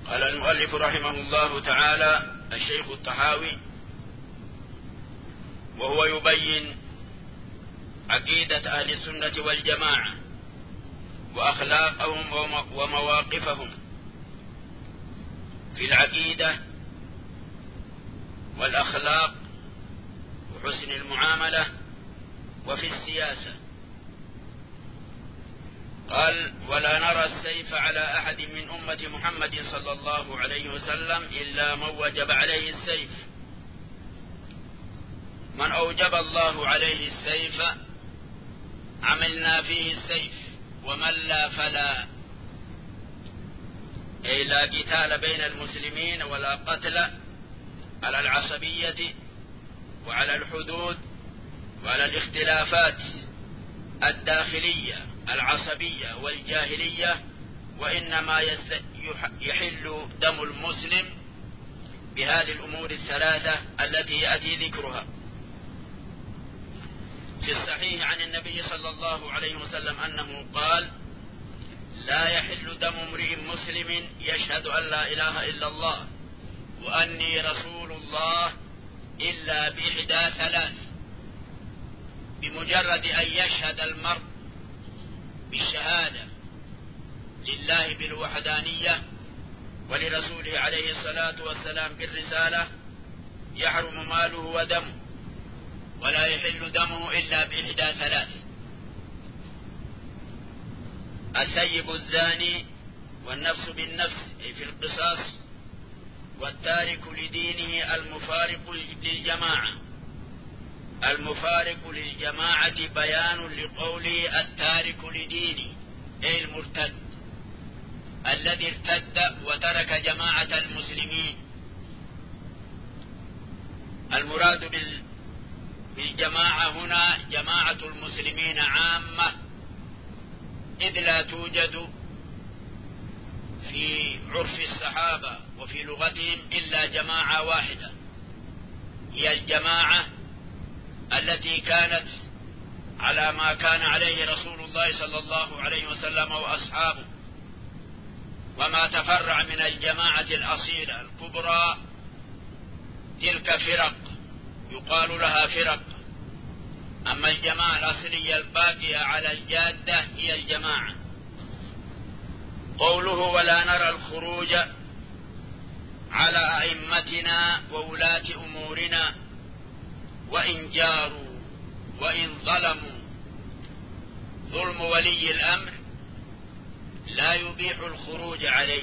قال المؤلف رحمه الله تعالى الشيخ الطحاوي وهو يبين عقيدة أهل السنة والجماعة وأخلاقهم ومواقفهم في العقيدة والأخلاق وحسن المعاملة وفي السياسة. قال: ولا نرى السيف على أحد من أمة محمد صلى الله عليه وسلم إلا من وجب عليه السيف. من أوجب الله عليه السيف عملنا فيه السيف، ومن لا فلا، أي لا قتال بين المسلمين ولا قتل على العصبية وعلى الحدود وعلى الاختلافات الداخلية العصبية والجاهلية، وإنما يحل دم المسلم بهذه الأمور الثلاثة التي يأتي ذكرها. في الصحيح عن النبي صلى الله عليه وسلم أنه قال: لا يحل دم امرئ مسلم يشهد أن لا إله إلا الله وأني رسول الله إلا بإحدى ثلاث. بمجرد أن يشهد المرء بالشهادة لله بالوحدانية ولرسوله عليه الصلاة والسلام بالرسالة يحرم ماله ودمه، ولا يحل دمه إلا بإحدى ثلاث: السيب الزاني، والنفس بالنفس أي في القصاص، والتارك لدينه المفارق للجماعة. المفارق للجماعة بيان لقوله التارك لدينه أي المرتد الذي ارتد وترك جماعة المسلمين. المراد بالجماعة هنا جماعة المسلمين عامة، إذ لا توجد في عرف الصحابة وفي لغتهم إلا جماعة واحدة، هي الجماعة التي كانت على ما كان عليه رسول الله صلى الله عليه وسلم وأصحابه. وما تفرع من الجماعة الأصيلة الكبرى تلك فرق يقال لها فرق، أما الجماعة الأصلية الباقية على الجادة هي الجماعة. قوله: ولا نرى الخروج على أئمتنا وولاة أمورنا وإن جاروا وإن ظلموا. ظلم ولي الأمر لا يبيح الخروج عليه،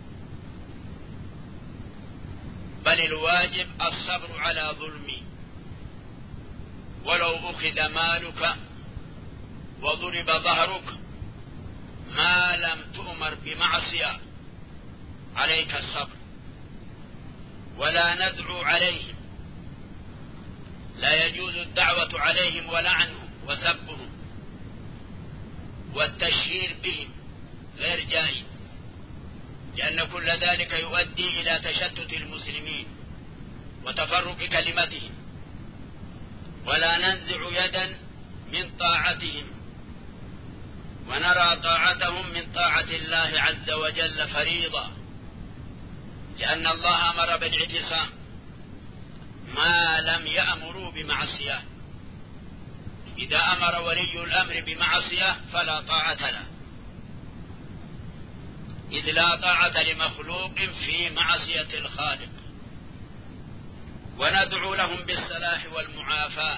بل الواجب الصبر على ظلمه. ولو أخذ مالك وضرب ظهرك ما لم تؤمر بمعصية عليك الصبر. ولا ندعو عليهم، لا يجوز الدعوة عليهم ولعنهم وسبهم، والتشهير بهم غير جائز، لأن كل ذلك يؤدي إلى تشتت المسلمين وتفرق كلمتهم. ولا ننزع يدا من طاعتهم، ونرى طاعتهم من طاعة الله عز وجل فريضة، لأن الله أمر بالاعتصام ما لم يأمروا بمعصية. إذا أمر ولي الأمر بمعصية فلا طاعة له، إذ لا طاعة لمخلوق في معصية الخالق. وندعو لهم بالصلاح والمعافاة.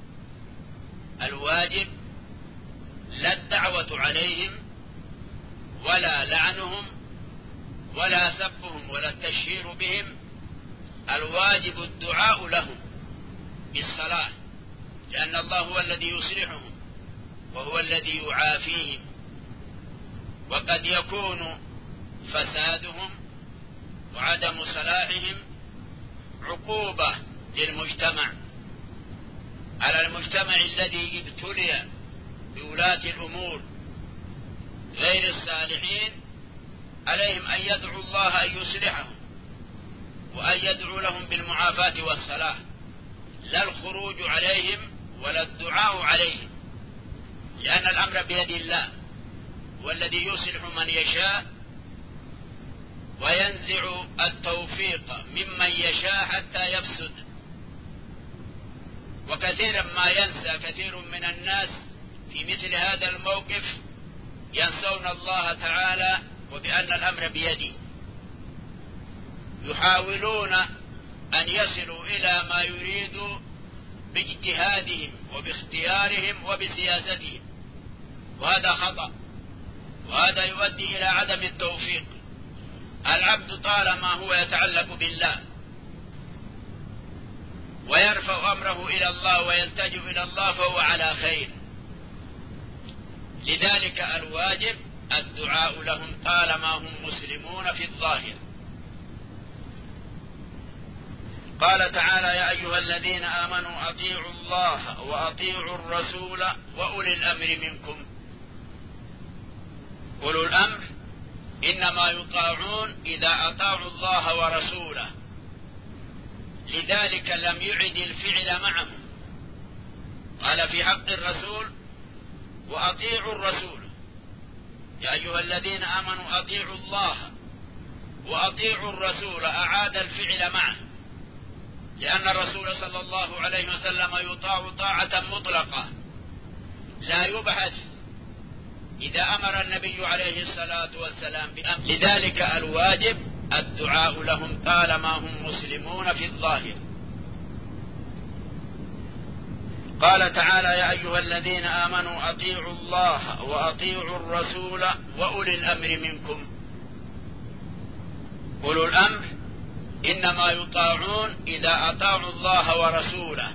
الواجب لا الدعوة عليهم ولا لعنهم ولا سبهم ولا التشهير بهم، الواجب الدعاء لهم بالصلاح، لأن الله هو الذي يصلحهم وهو الذي يعافيهم. وقد يكون فسادهم وعدم صلاحهم عقوبة للمجتمع، على المجتمع الذي ابتلي بولاة الأمور غير الصالحين. عليهم أن يدعوا الله أن يصلحهم وأن يدعوا لهم بالمعافاة والصلاح، لا الخروج عليهم ولا الدعاء عليهم، لأن الأمر بيد الله والذي يصلح من يشاء وينزع التوفيق ممن يشاء حتى يفسد. وكثيرا ما ينسى كثير من الناس في مثل هذا الموقف، ينسون الله تعالى وبأن الأمر بيده، يحاولون أن يصلوا إلى ما يريدوا باجتهادهم وباختيارهم وبسياستهم، وهذا خطأ، وهذا يؤدي إلى عدم التوفيق. العبد طالما هو يتعلق بالله ويرفع أمره إلى الله ويلتجئ إلى الله فهو على خير. لذلك الواجب الدعاء لهم طالما هم مسلمون في الظاهر. قال تعالى: يا أيها الذين آمنوا أطيعوا الله وأطيعوا الرسول وأولي الأمر منكم. أولو الأمر إنما يطاعون إذا أطاعوا الله ورسوله، لذلك لم يعد الفعل معهم. قال في حق الرسول: وأطيعوا الرسول. يا أيها الذين آمنوا أطيعوا الله وأطيعوا الرسول، أعاد الفعل معه، لأن الرسول صلى الله عليه وسلم يطاع طاعة مطلقة لا يبحث إذا أمر النبي عليه الصلاة والسلام بأمر. لذلك الواجب الدعاء لهم طالما هم مسلمون في الظاهر. قال تعالى: يا أيها الذين آمنوا أطيعوا الله وأطيعوا الرسول وأولي الأمر منكم. أولو الأمر إنما يطاعون إذا أطاعوا الله ورسوله،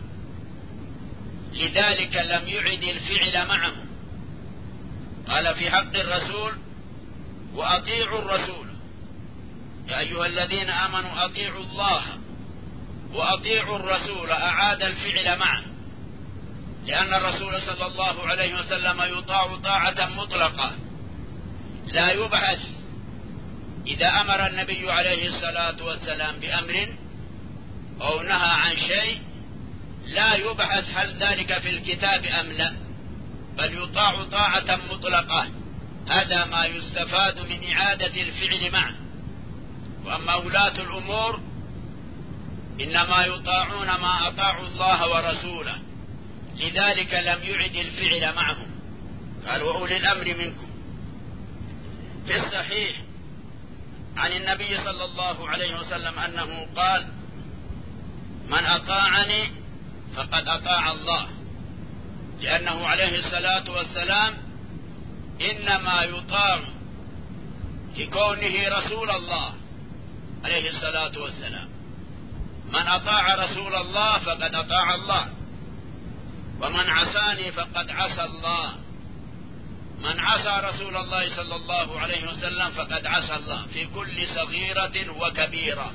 لذلك لم يعد الفعل معهم. قال في حق الرسول: وأطيعوا الرسول. يا أيها الذين آمنوا أطيعوا الله وأطيعوا الرسول، أعاد الفعل معه، لأن الرسول صلى الله عليه وسلم يطاع طاعة مطلقة لا يبحث إذا أمر النبي عليه الصلاة والسلام بأمر أو نهى عن شيء، لا يبحث هل ذلك في الكتاب أم لا، بل يطاع طاعة مطلقة. هذا ما يستفاد من إعادة الفعل معه. وأما ولاة الأمور إنما يطاعون ما أطاعوا الله ورسوله، لذلك لم يعد الفعل معهم. قال: وأولي الأمر منكم. في الصحيح عن النبي صلى الله عليه وسلم أنه قال: من أطاعني فقد أطاع الله، لأنه عليه الصلاة والسلام إنما يطاع لكونه رسول الله عليه الصلاة والسلام. من أطاع رسول الله فقد أطاع الله، ومن عصاني فقد عصى الله. من عصى رسول الله صلى الله عليه وسلم فقد عصى الله في كل صغيرة وكبيرة.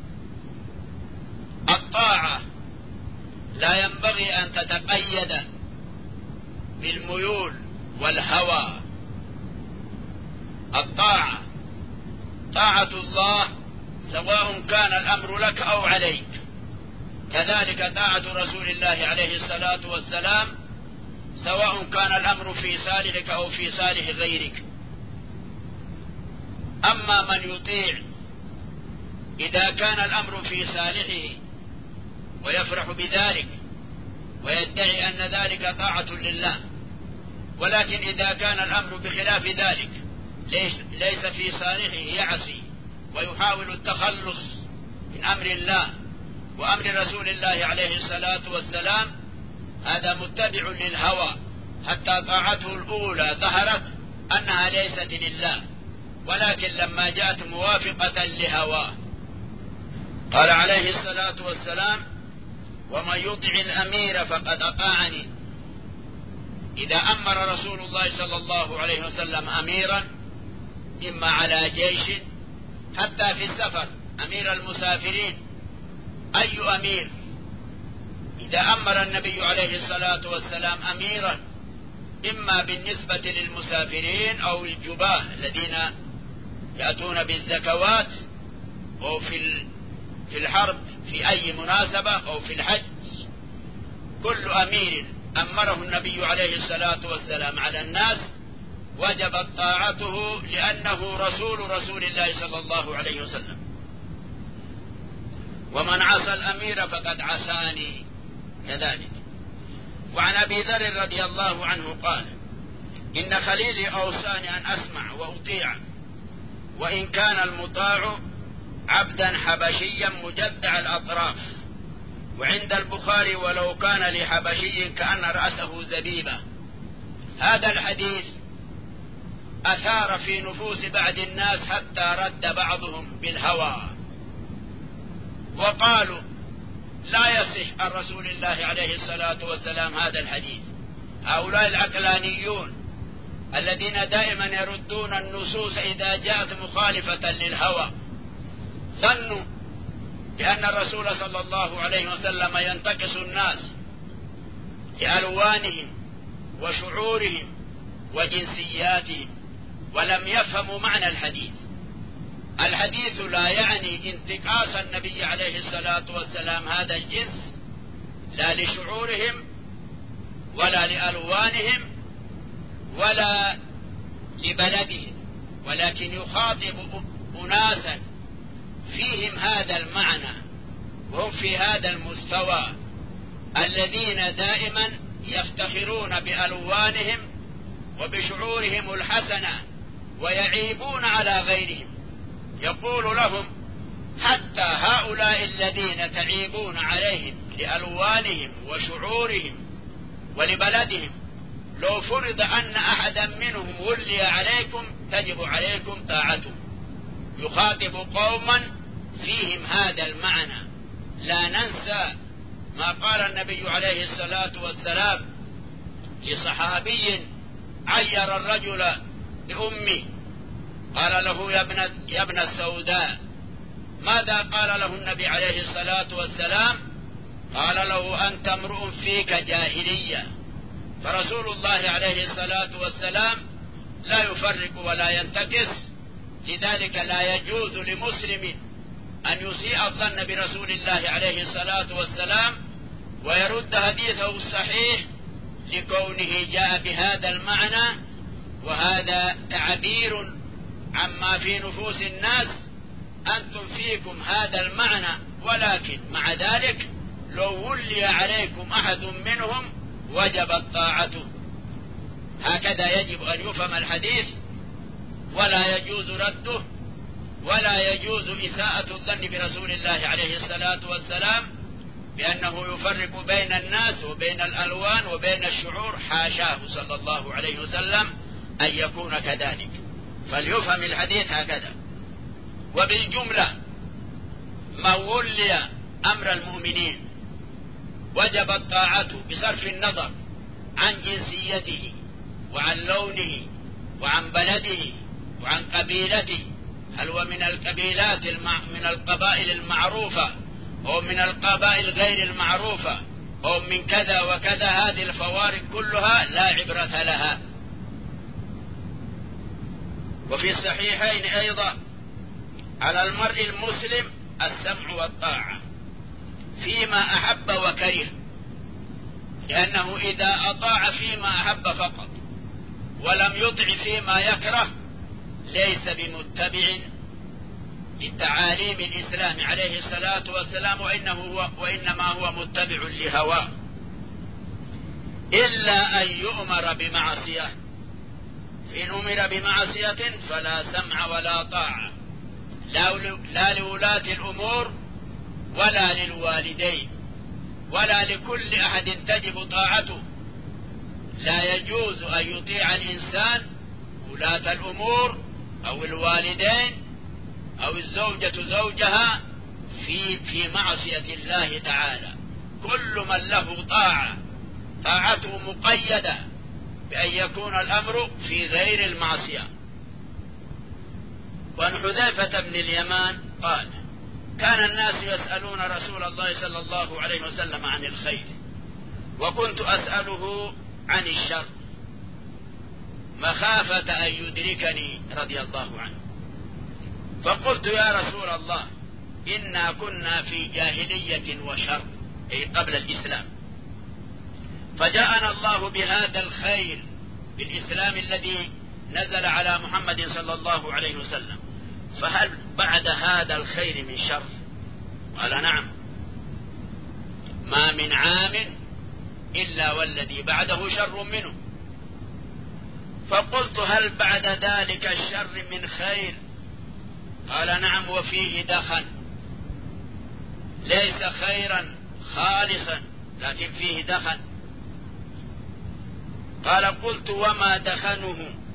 الطاعة لا ينبغي أن تتقيد بالميول والهوى. الطاعة طاعة الله سواء كان الأمر لك أو عليك، كذلك طاعة رسول الله عليه الصلاة والسلام سواء كان الأمر في صالحك أو في صالح غيرك. أما من يطيع إذا كان الأمر في صالحه ويفرح بذلك ويدعي أن ذلك طاعة لله، ولكن إذا كان الأمر بخلاف ذلك ليس في صالحه يعصي ويحاول التخلص من أمر الله وأمر رسول الله عليه الصلاة والسلام، هذا متبع للهوى، حتى طاعته الأولى ظهرت أنها ليست لله، ولكن لما جاءت موافقة لهواه. قال عليه الصلاة والسلام: ومن يطع الأمير فقد أطاعني. إذا أمر رسول الله صلى الله عليه وسلم أميرا إما على جيش حتى في السفر، أمير المسافرين، أي أمير، إذا أمر النبي عليه الصلاة والسلام أميرا إما بالنسبة للمسافرين أو الجباه الذين يأتون بالزكوات أو في الحرب في أي مناسبة أو في الحج، كل أمير أمره النبي عليه الصلاة والسلام على الناس وجبت طاعته لأنه رسول الله صلى الله عليه وسلم. ومن عصى الأمير فقد عصاني كذلك. وعن أبي ذر رضي الله عنه قال: إن خليلي أوصاني أن أسمع وأطيع، وإن كان المطاع عبدا حبشيا مجدع الأطراف. وعند البخاري: ولو كان لحبشي كأن رأسه زبيبة. هذا الحديث أثار في نفوس بعض الناس حتى رد بعضهم بالهوى وقالوا: لا يصح عن رسول الله عليه الصلاة والسلام هذا الحديث. هؤلاء العقلانيون الذين دائما يردون النصوص إذا جاءت مخالفة للهوى ظنوا بأن الرسول صلى الله عليه وسلم ينتقص الناس بألوانهم وشعورهم وجنسياتهم، ولم يفهموا معنى الحديث. الحديث لا يعني انتقاص النبي عليه الصلاة والسلام هذا الجنس، لا لشعورهم ولا لألوانهم ولا لبلدهم، ولكن يخاطب أناسا فيهم هذا المعنى وهم في هذا المستوى، الذين دائما يفتخرون بألوانهم وبشعورهم الحسنة ويعيبون على غيرهم. يقول لهم: حتى هؤلاء الذين تعيبون عليهم لألوانهم وشعورهم ولبلدهم، لو فرض أن أحدا منهم ولي عليكم تجب عليكم طاعته. يخاطب قوما فيهم هذا المعنى. لا ننسى ما قال النبي عليه الصلاة والسلام لصحابي عير الرجل لأمه، قال له: يا ابن السوداء. ماذا قال له النبي عليه الصلاة والسلام؟ قال له: أنت امرؤ فيك جاهلية. فرسول الله عليه الصلاة والسلام لا يفرق ولا ينتقص، لذلك لا يجوز لمسلم أن يسيء الظن برسول الله عليه الصلاة والسلام ويرد حديثه الصحيح لكونه جاء بهذا المعنى، وهذا تعبير عما في نفوس الناس. أنتم فيكم هذا المعنى، ولكن مع ذلك لو ولي عليكم أحد منهم وجبت طاعته. هكذا يجب أن يفهم الحديث، ولا يجوز رده، ولا يجوز إساءة الظن برسول الله عليه الصلاة والسلام بأنه يفرق بين الناس وبين الألوان وبين الشعور. حاشاه صلى الله عليه وسلم أن يكون كذلك، فليفهم الحديث هكذا. وبالجملة من ولي أمر المؤمنين وجبت طاعته بصرف النظر عن جنسيته وعن لونه وعن بلده وعن قبيلته، هل هو من القبيلات من القبائل المعروفة أو من القبائل غير المعروفة أو من كذا وكذا، هذه الفوارق كلها لا عبرة لها. وفي الصحيحين أيضا: على المرء المسلم السمع والطاعة فيما أحب وكره، لأنه إذا أطاع فيما أحب فقط ولم يطع فيما يكره ليس بمتبع لتعاليم الإسلام عليه الصلاة والسلام، وإنما هو متبع لهواه، إلا أن يؤمر بمعصية. فإن أمر بمعصية فلا سمع ولا طاعة، لا لولاة الأمور ولا للوالدين ولا لكل أحد تجب طاعته. لا يجوز أن يطيع الإنسان ولاة الأمور أو الوالدين أو الزوجة زوجها في معصية الله تعالى. كل من له طاعته مقيدة بأن يكون الأمر في غير المعصية. وعن حذيفة بن اليمان قال: كان الناس يسألون رسول الله صلى الله عليه وسلم عن الخير، وكنت أسأله عن الشر مخافة أن يدركني رضي الله عنه. فقلت: يا رسول الله، إنا كنا في جاهلية وشر، أي قبل الإسلام، فجاءنا الله بهذا الخير بالإسلام الذي نزل على محمد صلى الله عليه وسلم، فهل بعد هذا الخير من شر؟ قال نعم، ما من عام إلا والذي بعده شر منه. فقلت هل بعد ذلك الشر من خير؟ قال نعم، وفيه دخن، ليس خيرا خالصا لكن فيه دخن. قال قلت وما دخنه؟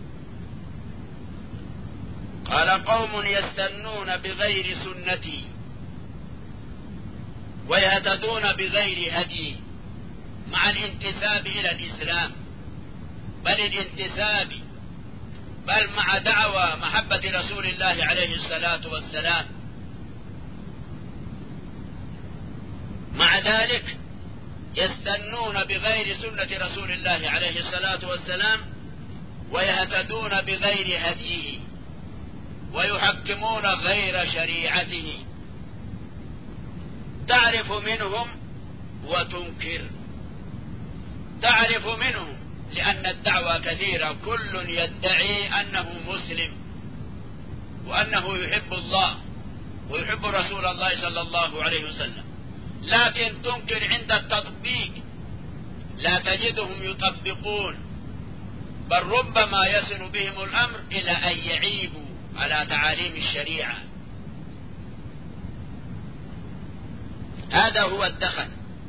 قال قوم يستنون بغير سنتي ويهتدون بغير هدي، مع الانتساب إلى الإسلام، بل مع دعوى محبة رسول الله عليه الصلاة والسلام، مع ذلك يستنون بغير سنة رسول الله عليه الصلاة والسلام ويهتدون بغير هديه ويحكمون غير شريعته. تعرف منهم وتنكر، تعرف منهم لأن الدعوة كثيرة، كل يدعي أنه مسلم وأنه يحب الله ويحب رسول الله صلى الله عليه وسلم، لكن تنكر عند التطبيق، لا تجدهم يطبقون، بل ربما يصل بهم الأمر إلى أن يعيبوا على تعاليم الشريعة. هذا هو الدخل.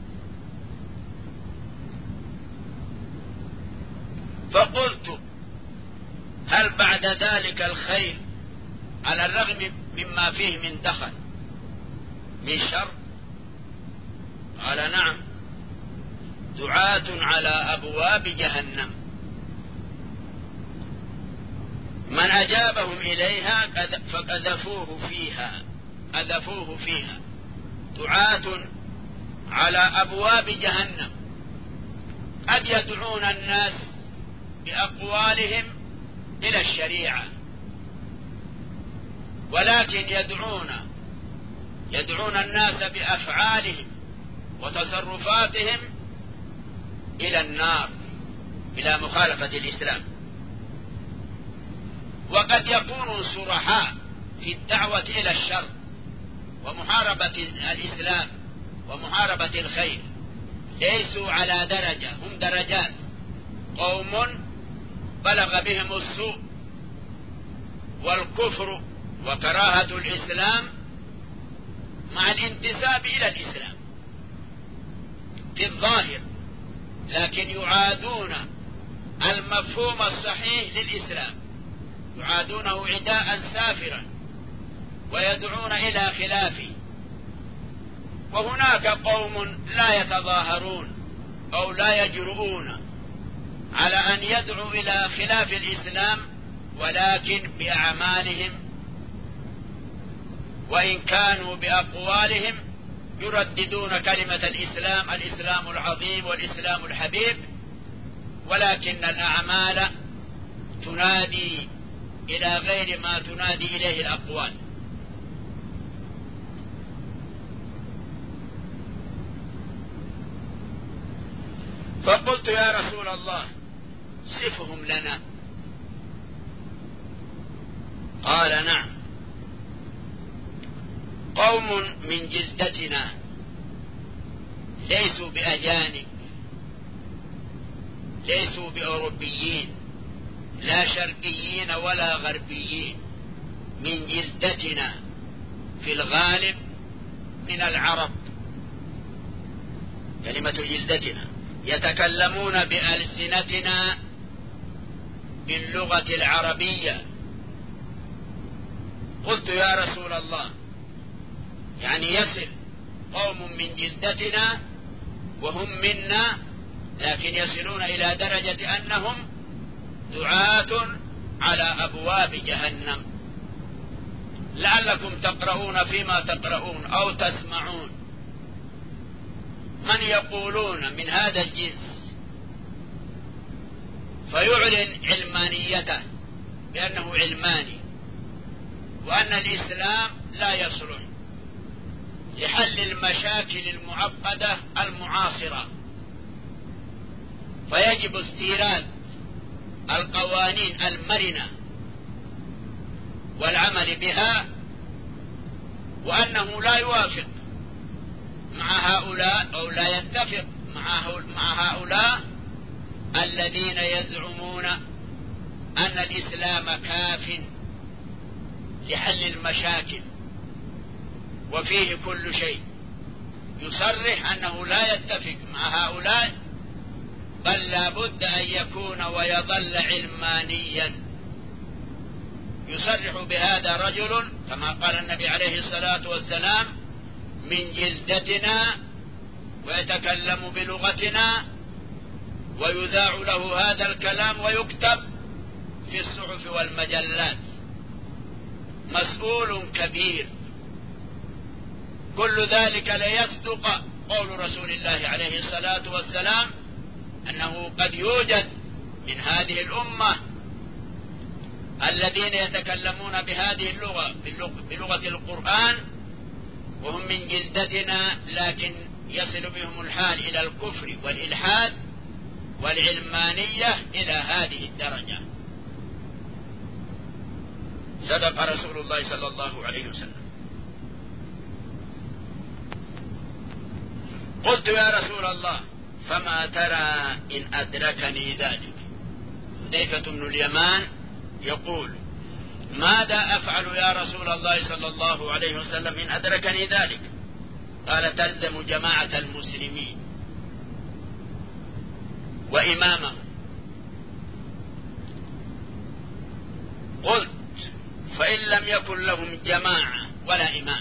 فقلت هل بعد ذلك الخير على الرغم مما فيه من دخل من شر؟ قال نعم، دعاة على أبواب جهنم، من أجابهم إليها فقذفوه فيها، دعاة على أبواب جهنم، قد يدعون الناس بأقوالهم إلى الشريعة، ولكن يدعون الناس بأفعالهم وتصرفاتهم إلى النار، إلى مخالفة الإسلام. وقد يكونوا صرحاء في الدعوة إلى الشر ومحاربة الإسلام ومحاربة الخير، ليسوا على درجة، هم درجات، قوم بلغ بهم السوء والكفر وكراهة الإسلام مع الانتساب إلى الإسلام في الظاهر، لكن يعادون المفهوم الصحيح للإسلام، يعادونه عداء سافرا ويدعون إلى خلافه. وهناك قوم لا يتظاهرون أو لا يجرؤون على أن يدعوا إلى خلاف الإسلام، ولكن بأعمالهم، وإن كانوا بأقوالهم يرددون كلمة الإسلام، الإسلام العظيم والإسلام الحبيب، ولكن الأعمال تنادي إلى غير ما تنادي إليه الأقوال. فقلت يا رسول الله صفهم لنا. قال نعم، قوم من جلدتنا ليسوا بأجانب، ليسوا بأوروبيين، لا شرقيين ولا غربيين، من جلدتنا، في الغالب من العرب، كلمة جلدتنا، يتكلمون بألسنتنا باللغة العربية. قلت يا رسول الله، يعني يصل قوم من جلدتنا وهم منا، لكن يصلون إلى درجة أنهم دعاة على أبواب جهنم. لعلكم تقرؤون فيما تقرؤون أو تسمعون من يقولون من هذا الجنس فيعلن علمانيته بأنه علماني، وأن الإسلام لا يصلح لحل المشاكل المعقدة المعاصرة، فيجب استيراد القوانين المرنة والعمل بها، وأنه لا يوافق مع هؤلاء أو لا يتفق مع هؤلاء الذين يزعمون أن الإسلام كاف لحل المشاكل وفيه كل شيء. يصرح أنه لا يتفق مع هؤلاء، بل لا بد أن يكون ويظل علمانيا. يصرح بهذا رجل كما قال النبي عليه الصلاة والسلام: من جلدتنا، ويتكلم بلغتنا، ويذاع له هذا الكلام ويكتب في الصحف والمجلات. مسؤول كبير. كل ذلك ليصدق قول رسول الله عليه الصلاة والسلام أنه قد يوجد من هذه الأمة الذين يتكلمون بهذه اللغة بلغة القرآن وهم من جلدتنا، لكن يصل بهم الحال إلى الكفر والإلحاد والعلمانية إلى هذه الدرجة. صدق رسول الله صلى الله عليه وسلم. قلت: يا رسول الله، فما ترى إن أدركني ذلك؟ حذيفة بن اليمان يقول: ماذا أفعل يا رسول الله صلى الله عليه وسلم إن أدركني ذلك؟ قال: تلزم جماعة المسلمين وإمامهم. قلت: فإن لم يكن لهم جماعة ولا إمام؟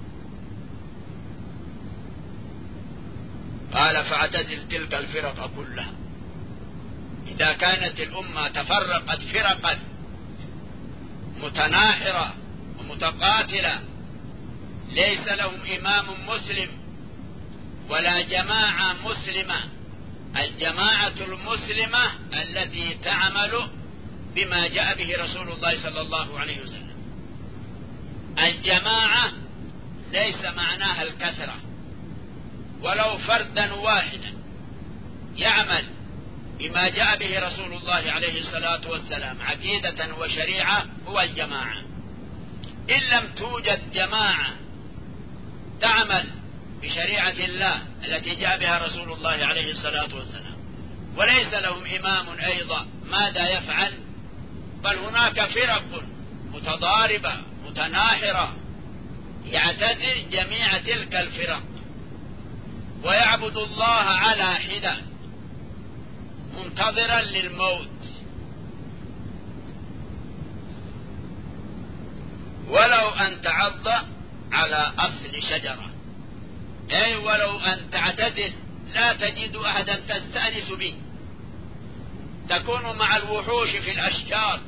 قال: فاعتزل تلك الفرق كلها. إذا كانت الأمة تفرقت فرقا متناحرة ومتقاتلة ليس لهم إمام مسلم ولا جماعة مسلمة، الجماعة المسلمة التي تعمل بما جاء به رسول الله صلى الله عليه وسلم. الجماعة ليس معناها الكثرة، ولو فردا واحدا يعمل بما جاء به رسول الله عليه الصلاة والسلام عقيدة وشريعة هو الجماعة. إن لم توجد جماعة تعمل بشريعة الله التي جاء بها رسول الله عليه الصلاة والسلام وليس لهم إمام أيضا، ماذا يفعل؟ بل هناك فرق متضاربة متناحرة، يعتزل جميع تلك الفرق ويعبد الله على حدة منتظرا للموت. ولو أن تعض على أصل شجرة، أي ولو أن تعتدل لا تجد أحدا تستأنس به، تكون مع الوحوش في الأشجار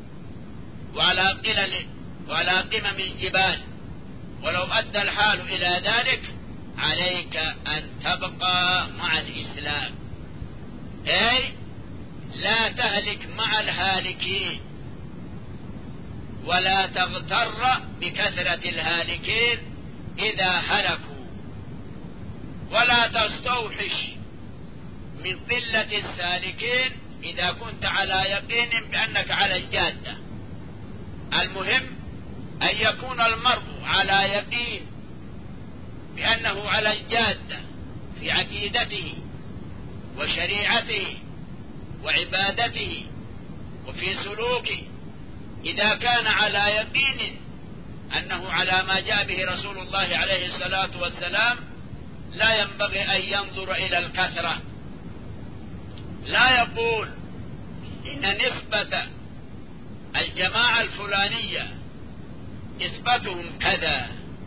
وعلى قمم الجبال، ولو أدى الحال إلى ذلك عليك أن تبقى مع الإسلام، أي لا تهلك مع الهالكين ولا تغتر بكثرة الهالكين إذا هلكوا، ولا تستوحش من قلة السالكين إذا كنت على يقين بأنك على الجادة. المهم أن يكون المرء على يقين بأنه على الجادة في عقيدته وشريعته وعبادته وفي سلوكه. إذا كان على يقين أنه على ما جاء به رسول الله عليه الصلاة والسلام لا ينبغي أن ينظر إلى الكثرة، لا يقول إن نسبة الجماعة الفلانية نسبتهم كذا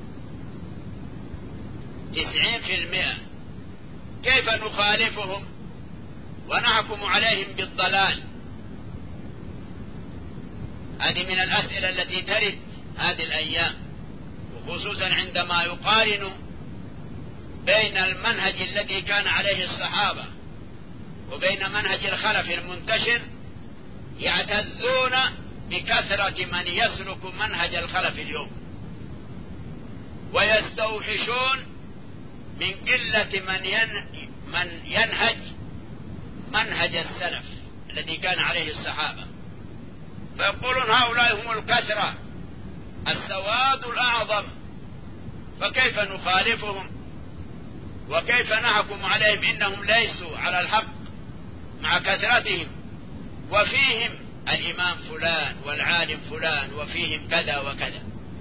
90%، كيف نخالفهم ونحكم عليهم بالضلال؟ هذه من الأسئلة التي ترد هذه الأيام، وخصوصا عندما يقارن بين المنهج الذي كان عليه الصحابة وبين منهج الخلف المنتشر، يعتزون بكثرة من يسلك منهج الخلف اليوم، ويستوحشون من قلة من ينهج منهج السلف. الذي كان عليه الصحابة، فيقولون هؤلاء هم الكثرة السواد الأعظم، فكيف نخالفهم وكيف نحكم عليهم إنهم ليسوا على الحق مع كثرتهم، وفيهم الإمام فلان والعالم فلان وفيهم كذا وكذا.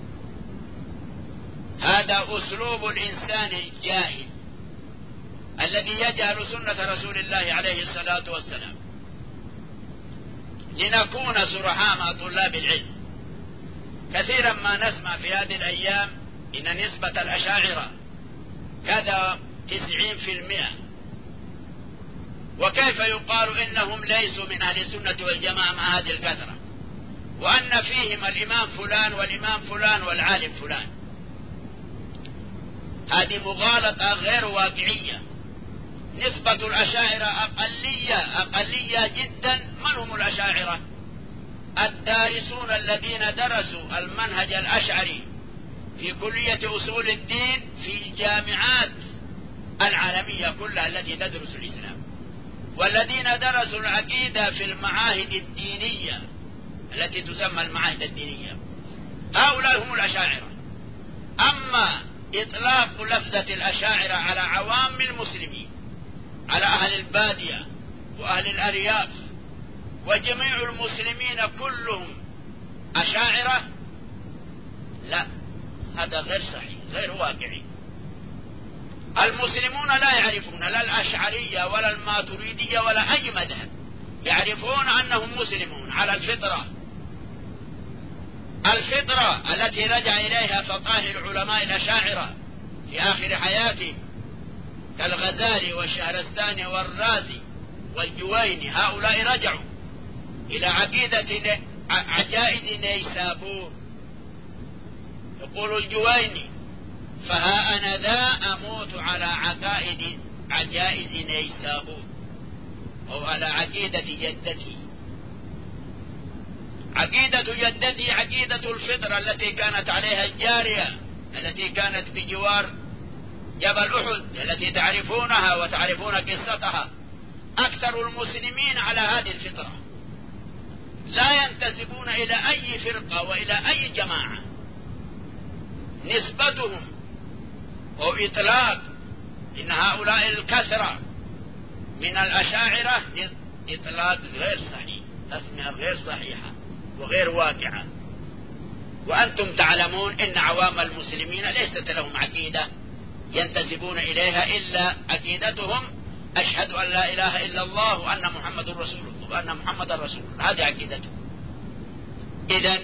هذا أسلوب الإنسان الجاهل الذي يجهل سنة رسول الله عليه الصلاة والسلام. لنكون صرحاء مع طلاب العلم، كثيرا ما نسمع في هذه الأيام إن نسبة الأشاعرة كذا 90%، وكيف يقال إنهم ليسوا من أهل السنة والجماعة مع هذه الكثرة، وأن فيهم الإمام فلان والإمام فلان والعالم فلان. هذه مغالطة غير واقعية. نسبة الأشاعرة أقلية جدا. من هم الأشاعرة؟ الدارسون الذين درسوا المنهج الأشعري في كلية أصول الدين في الجامعات العالمية كلها التي تدرس الإسلام، والذين درسوا العقيدة في المعاهد الدينية التي تسمى المعاهد الدينية، هؤلاء هم الأشاعرة. أما إطلاق لفظة الأشاعرة على عوام المسلمين، على أهل البادية وأهل الأرياف وجميع المسلمين كلهم أشاعرة، لا، هذا غير صحيح، غير واقعي. المسلمون لا يعرفون لا الأشعرية ولا الماتريدية ولا أي مذهب، يعرفون أنهم مسلمون على الفطرة التي رجع إليها فقاه العلماء الأشاعرة في آخر حياتهم كالغزالي والشهرستاني والرازي والجويني. هؤلاء رجعوا إلى عقيدة عجائز نيسابور. يقول الجويني: فها أنا ذا أموت على عقائد عجائز نيسابور، أو على عقيدة جدتي. عقيدة جدتي عقيدة الفطرة التي كانت عليها الجارية التي كانت بجوار جبل أحد التي تعرفونها وتعرفون قصتها. أكثر المسلمين على هذه الفطرة، لا ينتسبون إلى أي فرقة وإلى أي جماعة. نسبتهم أو إطلاق إن هؤلاء الكثرة من الأشاعرة إطلاق غير صحيح، تسمية غير صحيحة وغير واقعة. وأنتم تعلمون إن عوام المسلمين ليست لهم عقيدة ينتسبون إليها إلا عقيدتهم أشهد أن لا إله إلا الله وأن محمد رسول الله وأن محمد رسول الله، هذه عقيدتهم. إذن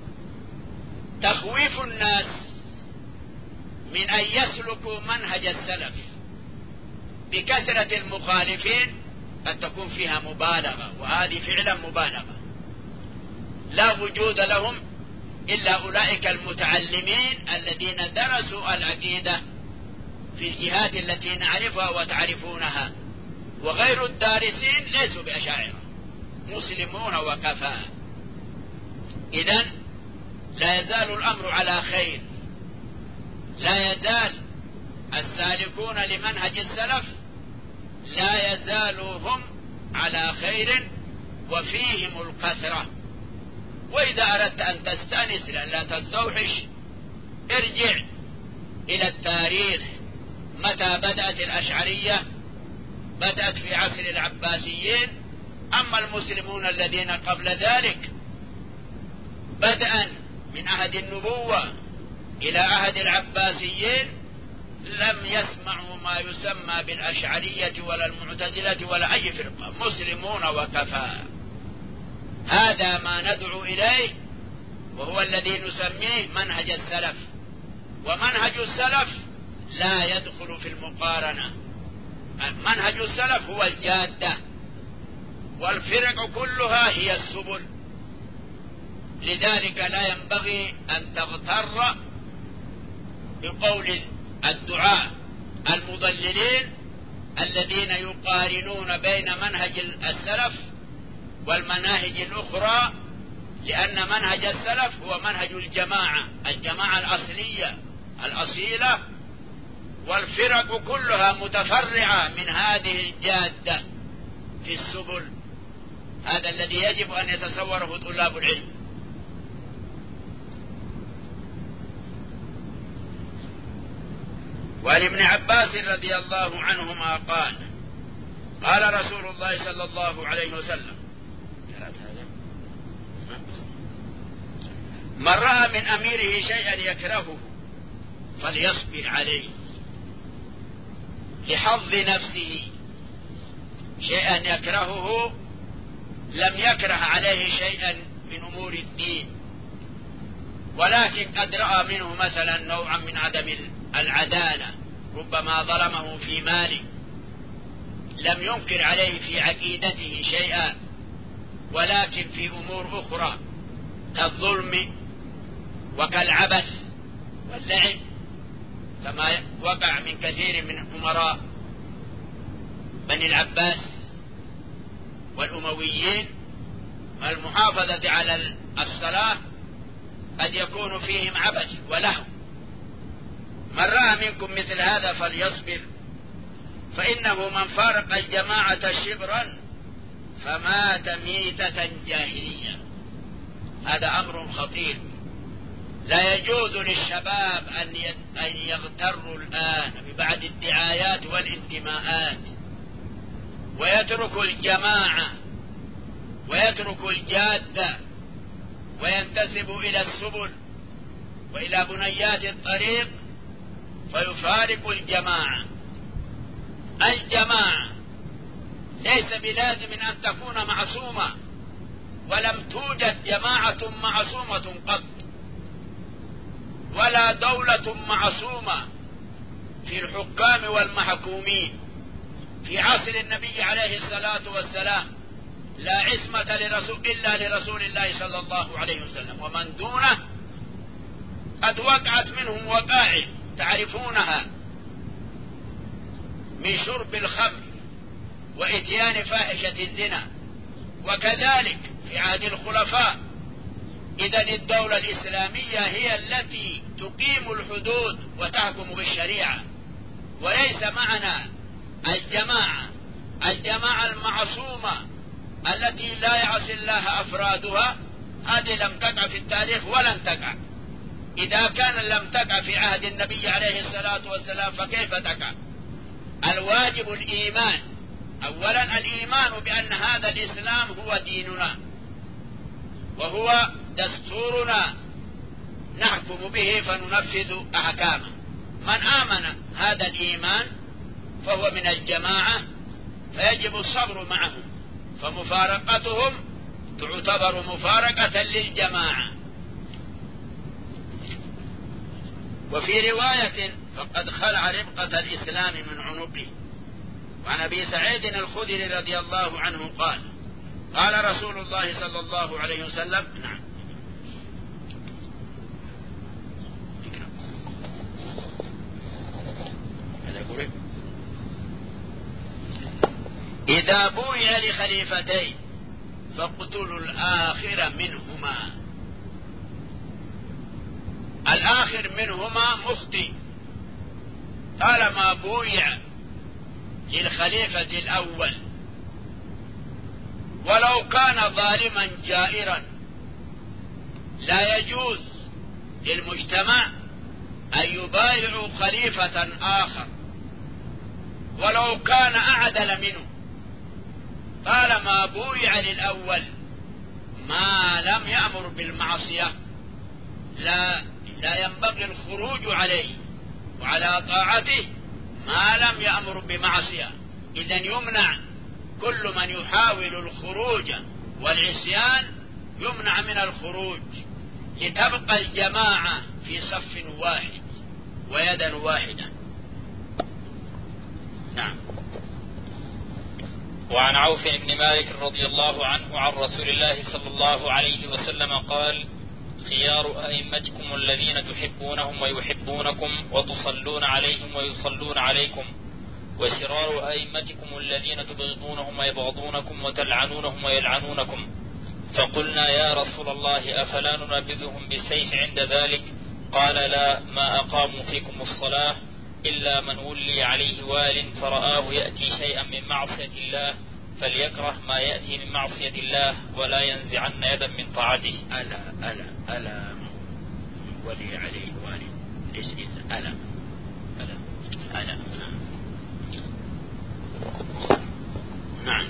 تخويف الناس من أن يسلكوا منهج السلف بكثرة المخالفين قد تكون فيها مبالغة، وهذه فعلا مبالغة. لا وجود لهم إلا أولئك المتعلمين الذين درسوا العقيدة في الجهات التي نعرفها وتعرفونها، وغير الدارسين ليسوا بأشاعرة، مسلمون وكفى. إذن لا يزال الأمر على خير، لا يزال السالكون لمنهج السلف لا يزالوا هم على خير وفيهم الكثرة. وإذا أردت أن تستأنس لا تستوحش، ارجع إلى التاريخ. متى بدأت الأشعرية؟ بدأت في عصر العباسيين. أما المسلمون الذين قبل ذلك بدءا من عهد النبوة إلى عهد العباسيين لم يسمعوا ما يسمى بالأشعرية ولا المعتزلة ولا أي فرقة، مسلمون وكفى. هذا ما ندعو إليه، وهو الذي نسميه منهج السلف. ومنهج السلف لا يدخل في المقارنة. منهج السلف هو الجادة، والفرق كلها هي السبل. لذلك لا ينبغي أن تغتر بقول الدعاة المضللين الذين يقارنون بين منهج السلف والمناهج الأخرى، لأن منهج السلف هو منهج الجماعة الأصلية الأصيلة، والفرق كلها متفرعة من هذه الجادة في السبل. هذا الذي يجب أن يتصوره طلاب العلم. وعن ابن عباس رضي الله عنهما قال قال رسول الله صلى الله عليه وسلم من رأى من أميره شيئا يكرهه فليصبر عليه لحظ نفسه. شيئا يكرهه لم يكره عليه شيئا من أمور الدين، ولكن قد رأى منه مثلا نوعا من عدم العدالة، ربما ظلمه في ماله، لم ينكر عليه في عقيدته شيئا، ولكن في أمور أخرى كالظلم وكالعبث واللعب، كما وقع من كثير من أمراء بني العباس والأمويين. المحافظة على الصلاة قد يكون فيهم عبث ولهو. من رأى منكم مثل هذا فليصبر، فإنه من فارق الجماعة شبرا فمات ميتة جاهلية. هذا أمر خطير. لا يجوز للشباب أن يغتروا الآن ببعض الدعايات والانتماءات ويتركوا الجماعة ويتركوا الجادة وينتسبوا إلى السبل وإلى بنيات الطريق فيفارقوا الجماعة. الجماعة ليس بلازم أن تكون معصومة، ولم توجد جماعة معصومة قط، ولا دولة معصومة في الحكام والمحكومين. في عصر النبي عليه الصلاة والسلام لا عصمة إلا لرسول الله صلى الله عليه وسلم، ومن دونه قد وقعت منهم وقائع تعرفونها من شرب الخمر وإتيان فاحشة الزنا، وكذلك في عهد الخلفاء. إذن الدولة الإسلامية هي التي تقيم الحدود وتحكم بالشريعة، وليس معنا الجماعة المعصومة التي لا يعصي الله أفرادها. هذه لم تقع في التاريخ ولن تقع. إذا كان لم تقع في عهد النبي عليه الصلاة والسلام فكيف تقع؟ الواجب الإيمان. أولا الإيمان بأن هذا الإسلام هو ديننا وهو دستورنا نحكم به فننفذ أحكامه. من آمن هذا الإيمان فهو من الجماعة، فيجب الصبر معهم، فمفارقتهم تعتبر مفارقة للجماعة. وفي رواية فقد خلع ربقة الإسلام من عنقه. وعن أبي سعيد الخدري رضي الله عنه قال قال رسول الله صلى الله عليه وسلم نعم إذا بويع لخليفتين فاقتلوا الآخر منهما. الآخر منهما مخطئ طالما بويع للخليفة الأول، ولو كان ظالما جائرا لا يجوز للمجتمع أن يبايعوا خليفة آخر ولو كان أعدل منه طالما بويع للأول ما لم يأمر بالمعصية. لا ينبغي الخروج عليه وعلى طاعته ما لم يأمر بمعصية. إذن يمنع كل من يحاول الخروج والعصيان يمنع من الخروج لتبقى الجماعة في صف واحد ويدا واحدة. نعم. وعن عوف بن مالك رضي الله عنه عن رسول الله صلى الله عليه وسلم قال خيار أئمتكم الذين تحبونهم ويحبونكم وتصلون عليهم ويصلون عليكم، وشرار أئمتكم الذين تبغضونهم ويبغضونكم وتلعنونهم ويلعنونكم. فقلنا يا رسول الله أفلا ننبذهم بالسيف عند ذلك؟ قال لا، ما أقاموا فيكم الصلاة إلا من ولي عليه وال فرآه يأتي شيئا من معصية الله فليكره ما يأتي من معصية الله ولا ينزعن يدا من طاعته. ألا ولي عليه والد ليس إلا ألا. نعم.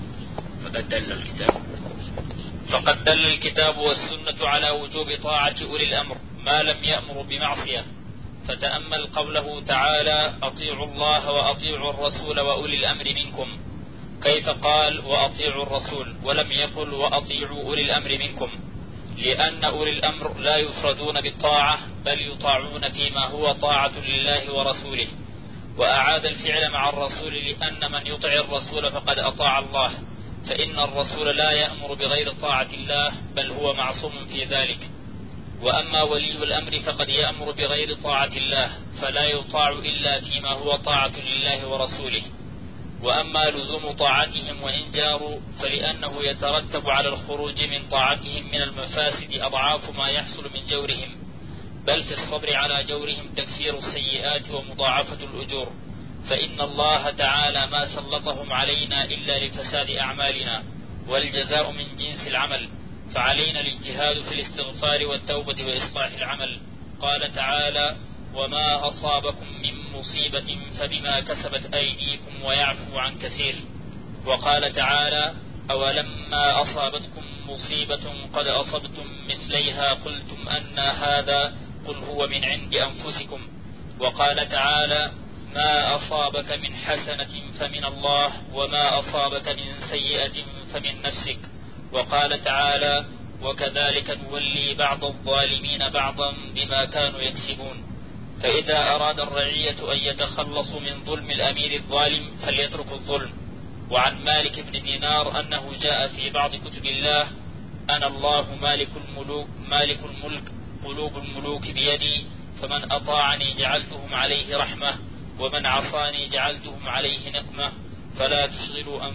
فقد دل الكتاب والسنة على وجوب طاعة أولي الأمر ما لم يأمر بمعصية. فتأمل قوله تعالى: أطيعوا الله وأطيعوا الرسول وأولي الأمر منكم، كيف قال وأطيعوا الرسول ولم يقل وأطيعوا أولي الأمر منكم؟ لأن أولي الأمر لا يفردون بالطاعة بل يطاعون فيما هو طاعة لله ورسوله. وأعاد الفعل مع الرسول لأن من يطع الرسول فقد أطاع الله، فإن الرسول لا يأمر بغير طاعة الله بل هو معصوم في ذلك. وأما ولي الأمر فقد يأمر بغير طاعة الله فلا يطاع إلا فيما هو طاعة لله ورسوله. وأما لزوم طاعتهم وإن جاروا فلأنه يترتب على الخروج من طاعتهم من المفاسد أضعاف ما يحصل من جورهم، بل في الصبر على جورهم تكفير السيئات ومضاعفة الأجور، فإن الله تعالى ما سلطهم علينا إلا لفساد أعمالنا، والجزاء من جنس العمل، فعلينا الاجتهاد في الاستغفار والتوبة وإصلاح العمل. قال تعالى: وما أصابكم من مصيبة فبما كسبت أيديكم ويعفو عن كثير. وقال تعالى: أولما أصابتكم مصيبة قد أصبتم مثليها قلتم أن هذا قل هو من عند أنفسكم. وقال تعالى: ما أصابك من حسنة فمن الله وما أصابك من سيئة فمن نفسك. وقال تعالى: وكذلك نولي بعض الظالمين بعضا بما كانوا يكسبون. فإذا أراد الرعية أن يتخلصوا من ظلم الأمير الظالم فليتركوا الظلم. وعن مالك بن دينار أنه جاء في بعض كتب الله: أنا الله مالك الملك قلوب الملوك بيدي، فمن أطاعني جعلتهم عليه رحمة ومن عصاني جعلتهم عليه نقمة، فلا تشغلوا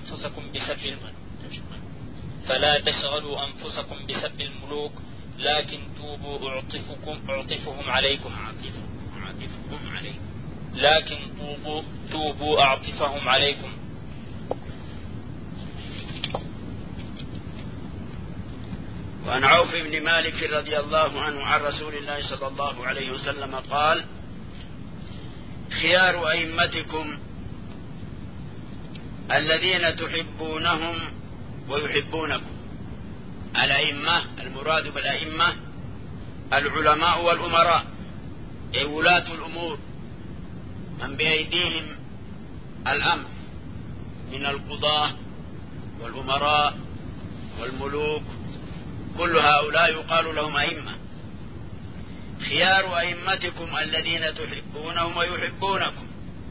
أنفسكم بسب الملوك لكن توبوا أعطفهم عليكم. توبوا أعطفهم عليكم. وعن عوف بن مالك رضي الله عنه عن رسول الله صلى الله عليه وسلم قال: خيار أئمتكم الذين تحبونهم ويحبونكم. الأئمة المراد بالأئمة العلماء والأمراء، أي ولاة الأمور، من بأيديهم الأمر من القضاة والأمراء والملوك، كل هؤلاء يقال لهم أئمة. خيار أئمتكم الذين تحبونهم ويحبونكم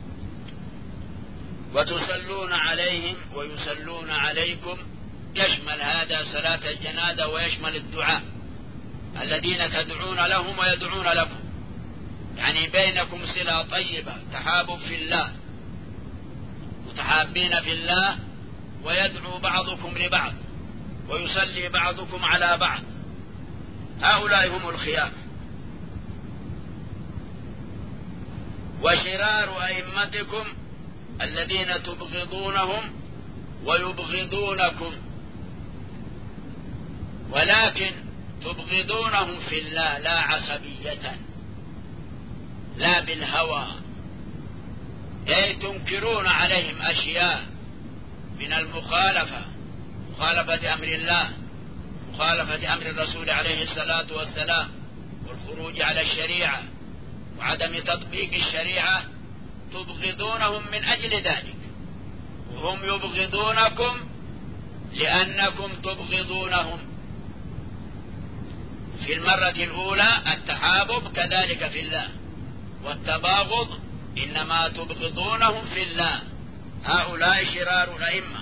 وتصلون عليهم ويصلون عليكم، يشمل هذا صلاة الجنازة ويشمل الدعاء، الذين تدعون لهم ويدعون لكم، يعني بينكم صلة طيبة، تحابب في الله، متحابين في الله، ويدعو بعضكم لبعض ويصلي بعضكم على بعض. هؤلاء هم الخيار. وشرار أئمتكم الذين تبغضونهم ويبغضونكم، ولكن تبغضونهم في الله لا عصبية، لا بالهوى، أي تنكرون عليهم أشياء من المخالفة، مخالفة أمر الله، مخالفة أمر الرسول عليه الصلاة والسلام، والخروج على الشريعة وعدم تطبيق الشريعة، تبغضونهم من أجل ذلك، وهم يبغضونكم لأنكم تبغضونهم. في المرة الأولى التحابب كذلك في الله، والتباغض إنما تبغضونهم في الله. هؤلاء شرار الأئمة.